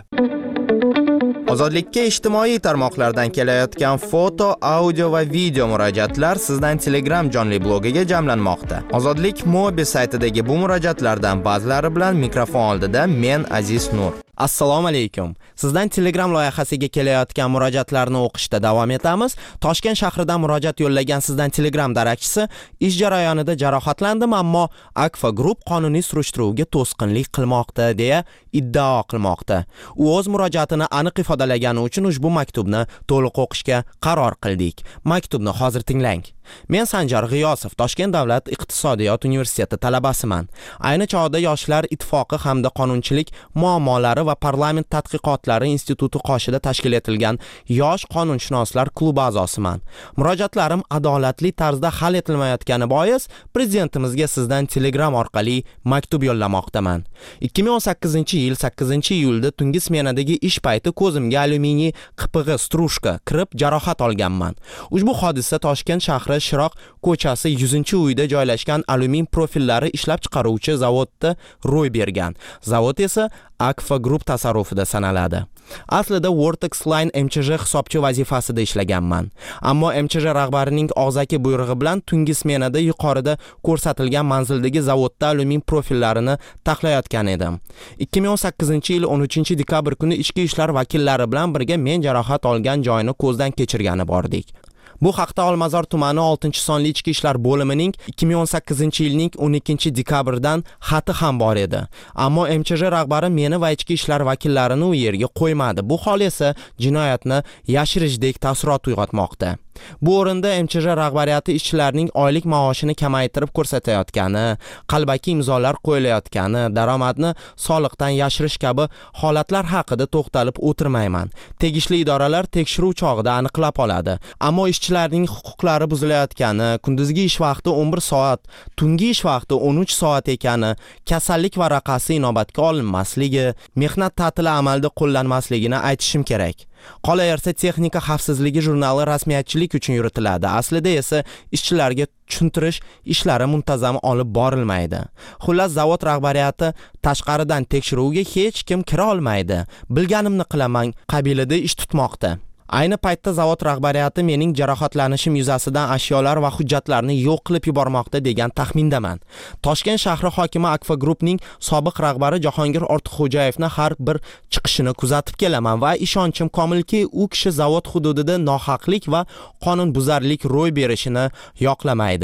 Ozodlikka ijtimoiy tarmoqlardan kelayotgan foto, audio va video murojaatlar sizdan Telegram jonli blogiga jamlanmoqda. Ozodlik Mobi saytidagi bu murojaatlardan ba'zilari bilan mikrofon oldida men Aziz Nur. Assalomu alaykum. Sizdan Telegram loyihasiga kelayotgan murojaatlarni o'qishda davom etamiz. Toshkent shahridan murojaat yo'llagan sizdan Telegram darakchisi ish jarayonida jarohatlandim, ammo Akfa Group qonuniy surishtiruvga to'sqinlik qilmoqda, deya iddao qilmoqda. U o'z murojaatini aniq ifodalagani uchun ushbu maktubni to'liq o'qishga qaror qildik. Maktubni hozir tinglang. Men Sanjar G'iyosov, Toshkent davlat iqtisodiyot universiteti talabasiman. Ayni chog'da Yoshlar ittifoqi hamda qonunchilik muammolari va parlament tadqiqotlari instituti qoshida tashkil etilgan yosh qonunshunoslar klubi a'zosiman. Murojaatlarim adolatli tarzda hal etilmayotgani bois prezidentimizga sizdan Telegram orqali maktub yo'llamoqdaman. ikki ming o'n sakkizinchi yil sakkizinchi iyulda tungi smenadagi ish payti ko'zimga alyuminiy qipig'i strushka kirib jarohat olganman. Ushbu hodisa Toshkent shahri Shiroq ko'chasi yuzinchi uyda joylashgan alyumin profillari ishlab chiqaruvchi zavodda ro'y bergan. Zavod esa Akfa Group tasarrufida sanaladi. Aslida Vortex Line M Ch J hisobchi vazifasida ishlaganman. Ammo M Ch J rahbarining og'zaki buyrug'i bilan tungi smenada yuqorida ko'rsatilgan manzildagi zavodda alyumin profillarini taxlayotgan edim. ikki ming o'n sakkizinchi yil o'n uchinchi dekabr kuni ichki ishlar vakillari bilan birga men jarohat olgan joyni ko'zdan kechirgani bordik. Bu haqda Olmazor tumani oltinchi sonli ichki ishlar bo'limining ikki ming o'n sakkizinchi yilning o'n ikkinchi dekabrdan xati ham bor edi. Ammo M Ch J rahbari meni va ichki ishlar vakillarini u yerga qo'ymadi. Bu hol esa jinoyatni yashirishdek taassurot uyg'otmoqda. Bu o'rinda M Ch J rahbariyati ishchilarning oylik maoshini kamaytirib ko'rsatayotgani, qalbaki imzolar qo'yilayotgani, daromadni soliqdan yashirish kabi holatlar haqida to'xtalib o'tirmayman. Tegishli idoralar tekshiruv chog'ida aniqlab oladi. Ammo ishchilarning huquqlari buzilayotgani, kunduzgi ish vaqti o'n bir soat, tungi ish vaqti o'n uch soat ekani, kasallik varaqasi inobatga olinmasligi, mehnat ta'tili amalda qo'llanmasligini aytishim kerak. Qolaversa texnika xavfsizligi jurnali rasmiyatchilik uchun yuritiladi. Aslida esa ishchilarga tushuntirish ishlari muntazam olib borilmaydi. Xullas, zavod rahbariyati tashqaridan tekshiruvga hech kim kira olmaydi. Bilganimni qilaman qabilida ish tutmoqda. Ayni paytda zavod rahbariyati mening jarohatlanishim yuzasidan ashyolar va hujjatlarni yo'q qilib yubormoqda degan taxmindaman. Toshkent shahri hokimi Akfa Groupning sobiq rahbari Jahongir Ortiqxo'jayevni har bir chiqishini kuzatib kelaman va ishonchim komilki, u kishi zavod hududida nohaqlik va qonunbuzarlik ro'y berishini yoqlamaydi.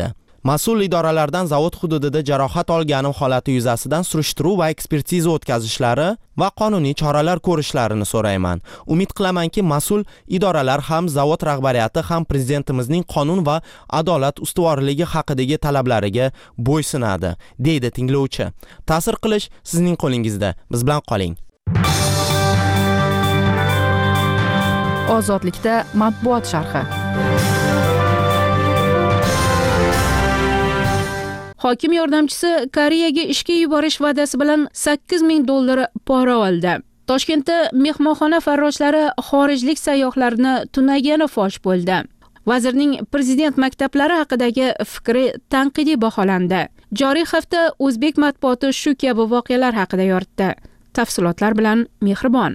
Mas'ul idoralardan zavod hududida jarohat olganim holati yuzasidan surishtiruv va ekspertiza o'tkazishlari va qonuniy choralar ko'rishlarini so'rayman. Umid qilamanki, mas'ul idoralar ham zavod rahbariyati ham prezidentimizning qonun va adolat ustuvorligi haqidagi talablariga bo'ysunadi, deydi tinglovchi. Ta'sir qilish sizning qo'lingizda. Biz bilan qoling. Ozodlikda matbuot sharhi. Hokim yordamchisi Koreyaga ishga yuborish va'dasi bilan sakkiz ming dollar pora oldi. Toshkentda mehmonxona farroshlari xorijlik sayyohlarni tunagani fosh bo'ldi. Vazirning prezident maktablari haqidagi fikri tanqidiy baholandi. Joriy hafta o'zbek matbuoti shu kabi voqealar haqida yoritdi. Tafsilotlar bilan Mehribon.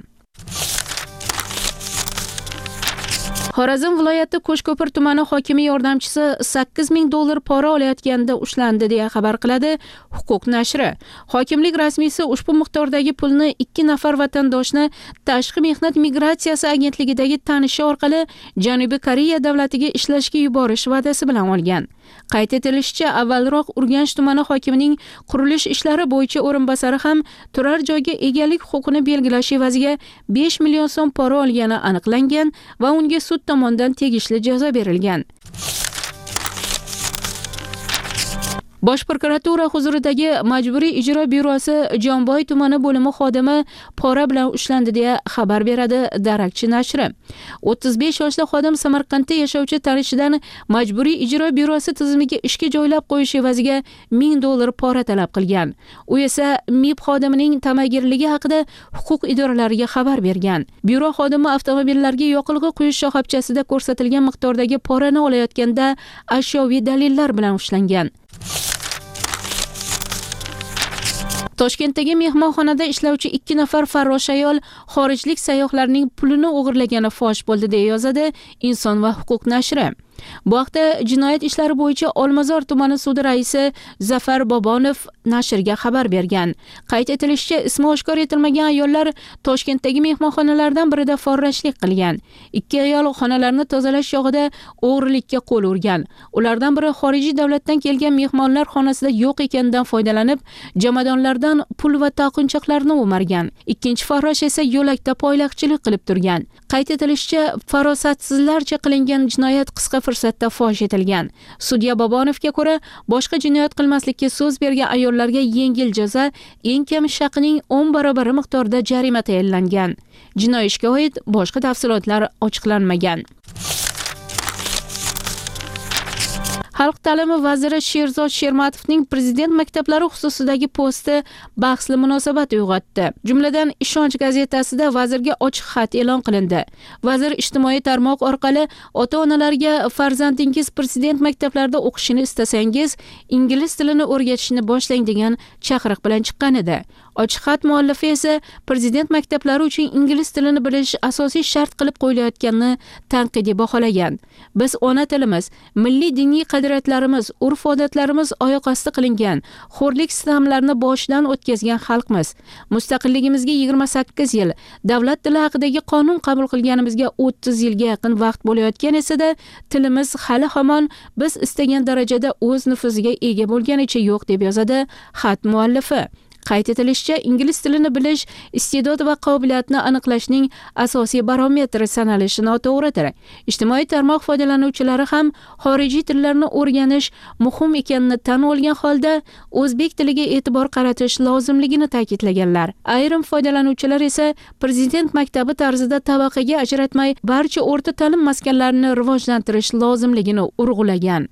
Xorazm viloyati Qo'shko'pir tumani hokimi yordamchisi sakkiz ming dollar pora olayotganda ushlandi deya xabar qiladi Huquq nashri. Hokimlik rasmiysi ushbu miqdordagi pulni ikki nafar vatandoshni Tashqi mehnat migratsiyasi agentligidagi tanishi orqali Janubiy Koreya davlatiga ishlashga yuborish va'dasi bilan olgan. Qayd etilishicha, avvalroq Urganch tumani hokimining qurilish ishlari bo'yicha o'rinbosari ham turar joyga egalik huquqini belgilash evaziga besh million so'm pora olgani aniqlangan va unga sud tomonidan tegishli jazo berilgan. Bosh prokuratura huzuridagi Majburiy ijro byurosi Jonboy tumani bo'limi xodimi pora bilan ushlandi deya xabar beradi Darakchi nashri. o'ttiz besh yoshli xodim Samarqandda yashovchi tanishidan Majburiy ijro byurosi tizimiga ishga joylab qo'yish evaziga ming dollar pora talab qilgan. U esa M I B xodimining tamagirligi haqida huquq idoralariga xabar bergan. Byuro xodimi avtomobillarga yoqilg'i quyish shoxobchasida ko'rsatilgan miqdordagi porani olayotganda ashyoviy dalillar bilan ushlangan. Toshkentdagi mehmonxonada ishlovchi ikki nafar farrosh ayol xorijlik sayyohlarning pulini o'g'irlagani fosh bo'ldi deya yozadi Inson va huquq nashri. Bu haqda jinoyat ishlari bo'yicha Olmazor tumani sudi raisi Zafar Bobonov nashrga xabar bergan. Qayd etilishicha, ismi oshkor etilmagan ayollar Toshkentdagi mehmonxonalardan birida farroshlik qilgan. Ikki ayol xonalarni tozalash chog'ida o'g'rilikka qo'l urgan. Ulardan biri xorijiy davlatdan kelgan mehmonlar xonasida yo'q ekanidan foydalanib, jomadonlardan pul va taqinchoqlarni o'margan. Ikkinchi farrosh esa yo'lakda poylaqchilik qilib turgan. Qayd etilishicha, farosatsizlarcha qilingan jinoyat qisqa fursatda fosh etilgan. Sudya Bobonovga ko'ra, boshqa jinoyat qilmaslikka so'z bergan ayollarga yengil jazo, eng kam shaqining o'n barobar miqdorda jarima tayinlangan. Jinoiy ishga oid boshqa tafsilotlar ochiqlanmagan. Xalq ta'limi vaziri Sherzod Shermatovning prezident maktablari xususidagi posti bahsli munosabat uyg'otdi. Jumladan, Ishonch gazetasida vazirga ochiq xat e'lon qilindi. Vazir ijtimoiy tarmoq orqali ota-onalarga farzandingiz prezident maktablarida o'qishini istasangiz, ingliz tilini o'rgatishni boshlang degan chaqiriq bilan chiqqan edi. Ochiq xat muallifi esa prezident maktablari uchun ingliz tilini bilish asosiy shart qilib qo'yilayotganini tanqidiy baholagan. Biz ona tilimiz, milliy diniy qadriyatlarimiz, urf-odatlarimiz oyoq osti qilingan, xo'rlik sistemlarini boshidan o'tkazgan xalqmiz. Mustaqilligimizga yigirma sakkiz yil, davlat tili haqidagi qonun qabul qilganimizga o'ttiz yilga yaqin vaqt bo'layotgan esa-da, tilimiz hali hamon biz istagan darajada o'z nufuziga ega bo'lganicha yo'q, deb yozadi xat muallifi. Qayd etilishicha, ingliz tilini bilish iste'dod va qobiliyatni aniqlashning asosiy barometri sanalishi noto'g'ridir. Ijtimoiy tarmoq foydalanuvchilari ham xorijiy tillarni o'rganish muhim ekanini tan olgan holda o'zbek tiliga e'tibor qaratish lozimligini ta'kidlaganlar. Ayrim foydalanuvchilar esa prezident maktabi tarzida tabaqaga ajratmay barcha o'rta ta'lim maskanlarini rivojlantirish lozimligini urg'ulagan.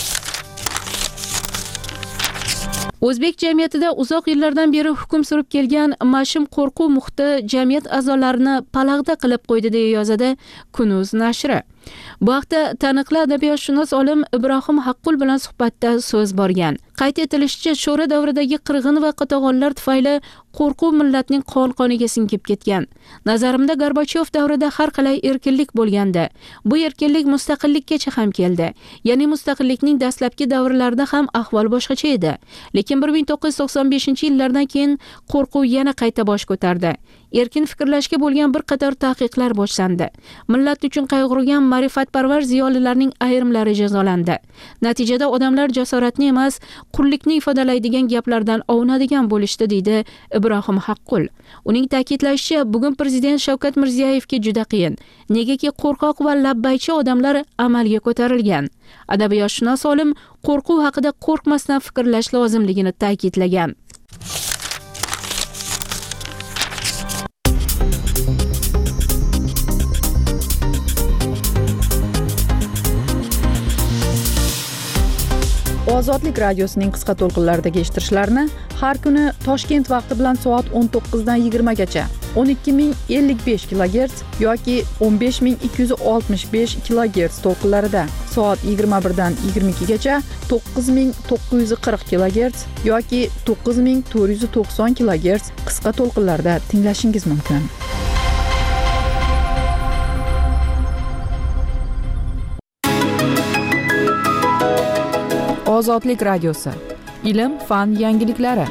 O'zbek jamiyatida uzoq yillardan beri hukm surib kelgan mash'um qo'rquv muhiti jamiyat a'zolarini palag'da qilib qo'ydi deya yozadi Kunuz nashri. Bu haqda taniqli adabiyotshunos olim Ibrohim Haqqul bilan suhbatda so'z borgan. Qayd etilishicha, sho'ra davridagi qirg'in va qatag'onlar tufayli qo'rquv millatning qon-qoniga singib ketgan. Nazarimda Gorbachyov davrida har qalay erkinlik bo'lganda, bu erkinlik mustaqillikkacha ham keldi. Ya'ni mustaqillikning dastlabki davrlarida ham ahvol boshqacha edi. Lekin bir ming to'qqiz yuz to'qson beshinchi yillardan keyin qo'rquv yana qayta bosh ko'tardi. erkin fikrlashga bo'lgan bir qator taqiqlar boshlandi. Millat uchun qayg'urgan ma'rifatparvar ziyolilarning ayrimlari jazolandi. Natijada odamlar jasoratni emas, qullikni ifodalaydigan gaplardan ovunadigan bo'lishdi, deydi Ibrohim Haqqul. Uning ta'kidlashicha, bugun prezident Shavkat Mirziyoyevga juda qiyin. Negaki qo'rqoq va labbaychi odamlar amalga ko'tarilgan. Adabiyotshunos olim qo'rquv haqida qo'rqmasdan fikrlash lozimligini ta'kidlagan. Ozodlik radiosining qisqa to'lqinlaridagi eshittirishlarni har kuni Toshkent vaqti bilan soat o'n to'qqiz dan yigirma gacha o'n ikki ming ellik besh kilogerts yoki o'n besh ming ikki yuz oltmish besh kilogerts to'lqinlarida, soat yigirma bir dan yigirma ikki gacha to'qqiz ming to'qqiz yuz qirq kilogerts yoki to'qqiz ming to'rt yuz to'qson kilogerts qisqa to'lqinlarda tinglashingiz mumkin. Ozodlik radiosi. Ilm, fan yangiliklari.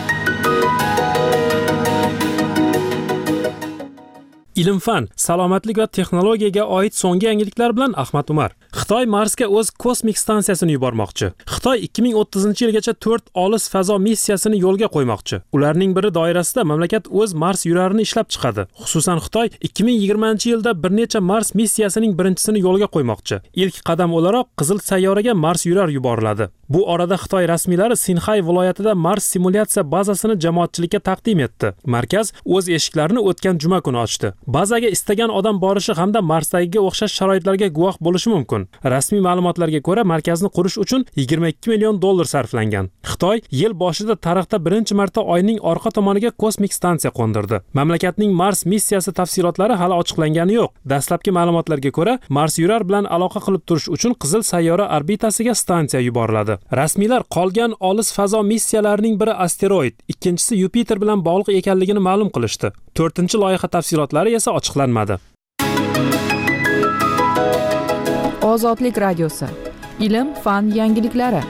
Ilm-fan, salomatlik va texnologiyaga oid so'nggi yangiliklar bilan Ahmad Umar. Xitoy Marsga o'z kosmik stansiyasini yubormoqchi. Xitoy ikki ming o'ttizinchi yilgacha to'rt olis fazo missiyasini yo'lga qo'ymoqchi. Ularning biri doirasida mamlakat o'z Mars yurarini ishlab chiqadi. Xususan Xitoy ikki ming yigirmanchi yilda bir necha Mars missiyasining birinchisini yo'lga qo'ymoqchi. Ilk qadam o'laroq Qizil sayyoraga Mars yurar yuboriladi. Bu orada Xitoy rasmiylari Sinxay viloyatida Mars simulyatsiya bazasini jamoatchilikka taqdim etdi. Markaz o'z eshiklarini o'tgan juma kuni ochdi. Bazaga istagan odam borishi hamda Marsdagiga o'xshash sharoitlarga guvoh bo'lishi mumkin. Rasmiy ma'lumotlarga ko'ra, markazni qurish uchun yigirma ikki million dollar sarflangan. Xitoy yil boshida tarixda birinchi marta Oyning orqa tomoniga kosmik stansiya qo'ndirdi. Mamlakatning Mars missiyasi tafsilotlari hali ochiqlangani yo'q. Dastlabki ma'lumotlarga ko'ra, Mars yurar bilan aloqa qilib turish uchun Qizil sayyora orbitasiga stansiya yuboriladi. Rasmiylar qolgan olis fazo missiyalarining biri asteroid, ikkinchisi Yupiter bilan bog'liq ekanligini ma'lum qilishdi. to'rtinchi loyiha tafsilotlari esa ochiqlanmadi. Ozodlik radiosi. Ilm, fan yangiliklari.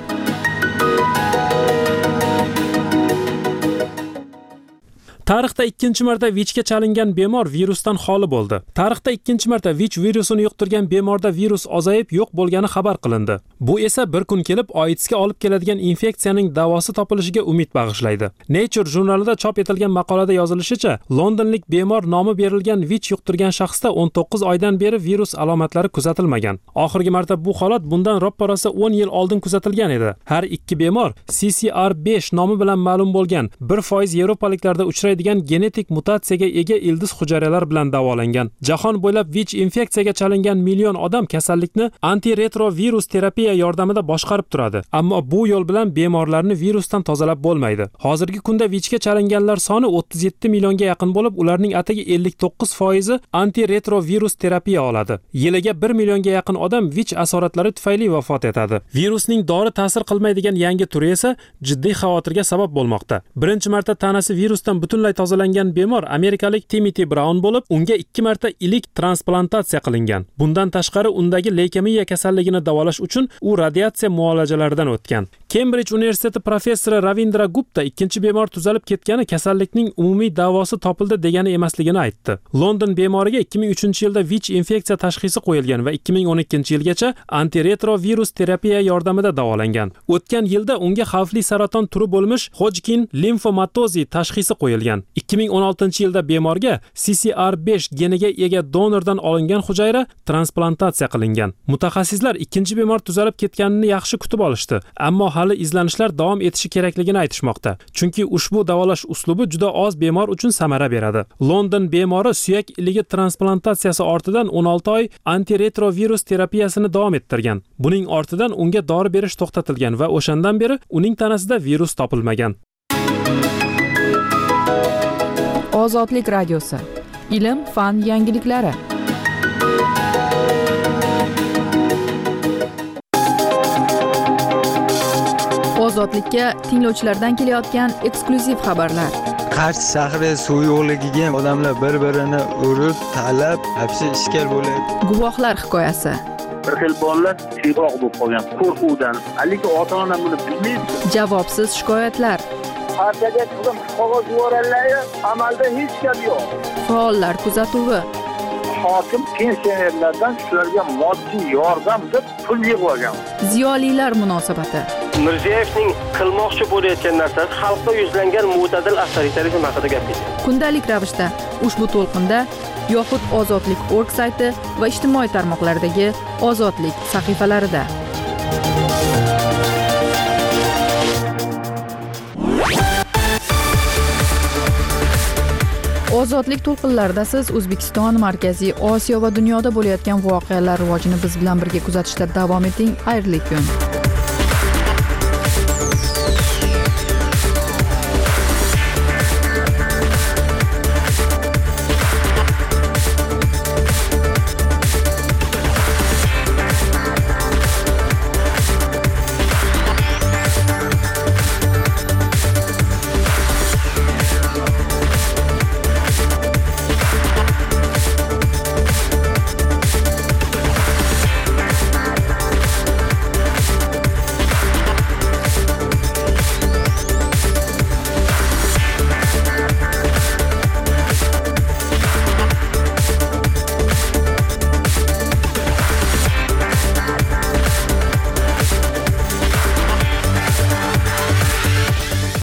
Tarixda ikkinchi marta VIChga chalingan bemor virusdan xoli bo'ldi. Tarixda ikkinchi marta VICh virusini yuqtirgan bemorda virus ozayib yo'q bo'lgani xabar qilindi. Bu esa bir kun kelib AIDSga olib keladigan infeksiyaning davosi topilishiga umid bag'ishlaydi. Nature jurnalida chop etilgan maqolada yozilishicha, londonlik bemor nomi berilgan VICh yuqtirgan shaxsda o'n to'qqiz oydan beri virus alomatlari kuzatilmagan. Oxirgi marta bu holat bundan roppa-rosa o'n yil oldin kuzatilgan edi. Har ikki bemor C C R besh nomi bilan ma'lum bo'lgan bir foiz yevropaliklarda uchraydigan genetik mutatsiyaga ega ildiz hujayralar bilan davolangan. Jahon bo'ylab VICh infeksiyaga chalingan million odam kasallikni antiretrovirus terapiya yordamida boshqarib turadi. Ammo bu yo'l bilan bemorlarni virusdan tozalab bo'lmaydi. Hozirgi kunda VIChga chalinganlar soni o'ttiz yetti millionga yaqin bo'lib, ularning atigi ellik to'qqiz foizi antiretrovirus terapiya oladi. Yiliga bir millionga yaqin odam VICh asoratlari tufayli vafot etadi. Virusning dori ta'sir qilmaydigan yangi turi esa jiddiy xavotirga sabab bo'lmoqda. Birinchi marta tanasi virusdan butunlay tozalangan bemor amerikalik Timothy Brown bo'lib, unga ikki marta ilik transplantatsiya qilingan. Bundan tashqari undagi leykemiya kasalligini davolash uchun u radiatsiya muolajalaridan o'tgan. Cambridge universiteti professori Ravindra Gupta ikkinchi bemor tuzalib ketgani kasallikning umumiy davosi topildi degani emasligini aytdi. London bemoriga ikki ming uchinchi yilda VICh infeksiya tashxisi qo'yilgan va ikki ming o'n ikkinchi yilgacha antiretrovirus terapiya yordamida davolangan. O'tgan yilda unga xavfli saraton turi bo'lmish Hodgkin limfomatozi tashxisi qo'yilgan. ikki ming o'n oltinchi yilda bemorga C C R besh geniga ega donordan olingan hujayra transplantatsiya qilingan. Mutaxassislar ikkinchi bemor tuzalib ketganini yaxshi kutib olishdi, ammo hali izlanishlar davom etishi kerakligini aytishmoqda. Chunki ushbu davolash uslubi juda oz bemor uchun samara beradi. London bemori suyak iligi transplantatsiyasi ortidan o'n olti oy antiretrovirus terapiyasini davom ettirgan. Buning ortidan unga dori berish to'xtatilgan va o'shandan beri uning tanasida virus topilmagan. Ozodlik radiosi. Ilm, fan yangiliklari. Ozodlikka tinglovchilardan kelayotgan eksklyuziv xabarlar. Qarshi shahri suv yo'qligiga odamlar bir-birini urib, talab, hapsi ishkal bo'ladi. Guvohlar hikoyasi. Bir xil bolalar chiroq bo'lib qolgan qo'rquvdan. Lekin ota-ona buni bilmaydi. Javobsiz shikoyatlar. partiyaga chiqdim, qog'oz yuborganlar, amalda hech gap yo'q. Faollar kuzatuvi. Hokim pensionerlardan shularga moddiy yordam deb pul yig'ib olgan. Ziyolilar munosabati. Mirziyoyevning qilmoqchi bo'layotgan narsasi xalqqa yuzlangan mo'tadil avtoritarizm haqida gapirdi. Kundalik ravishda ushbu to'lqinda yoxud ozodlik org sayti va ijtimoiy tarmoqlardagi ozodlik sahifalarida. Ozodlik to'lqinlarida siz O'zbekiston, Markaziy Osiyo va dunyoda bo'layotgan voqealar rivojini biz bilan birga kuzatishda davom eting. Xayrli kun.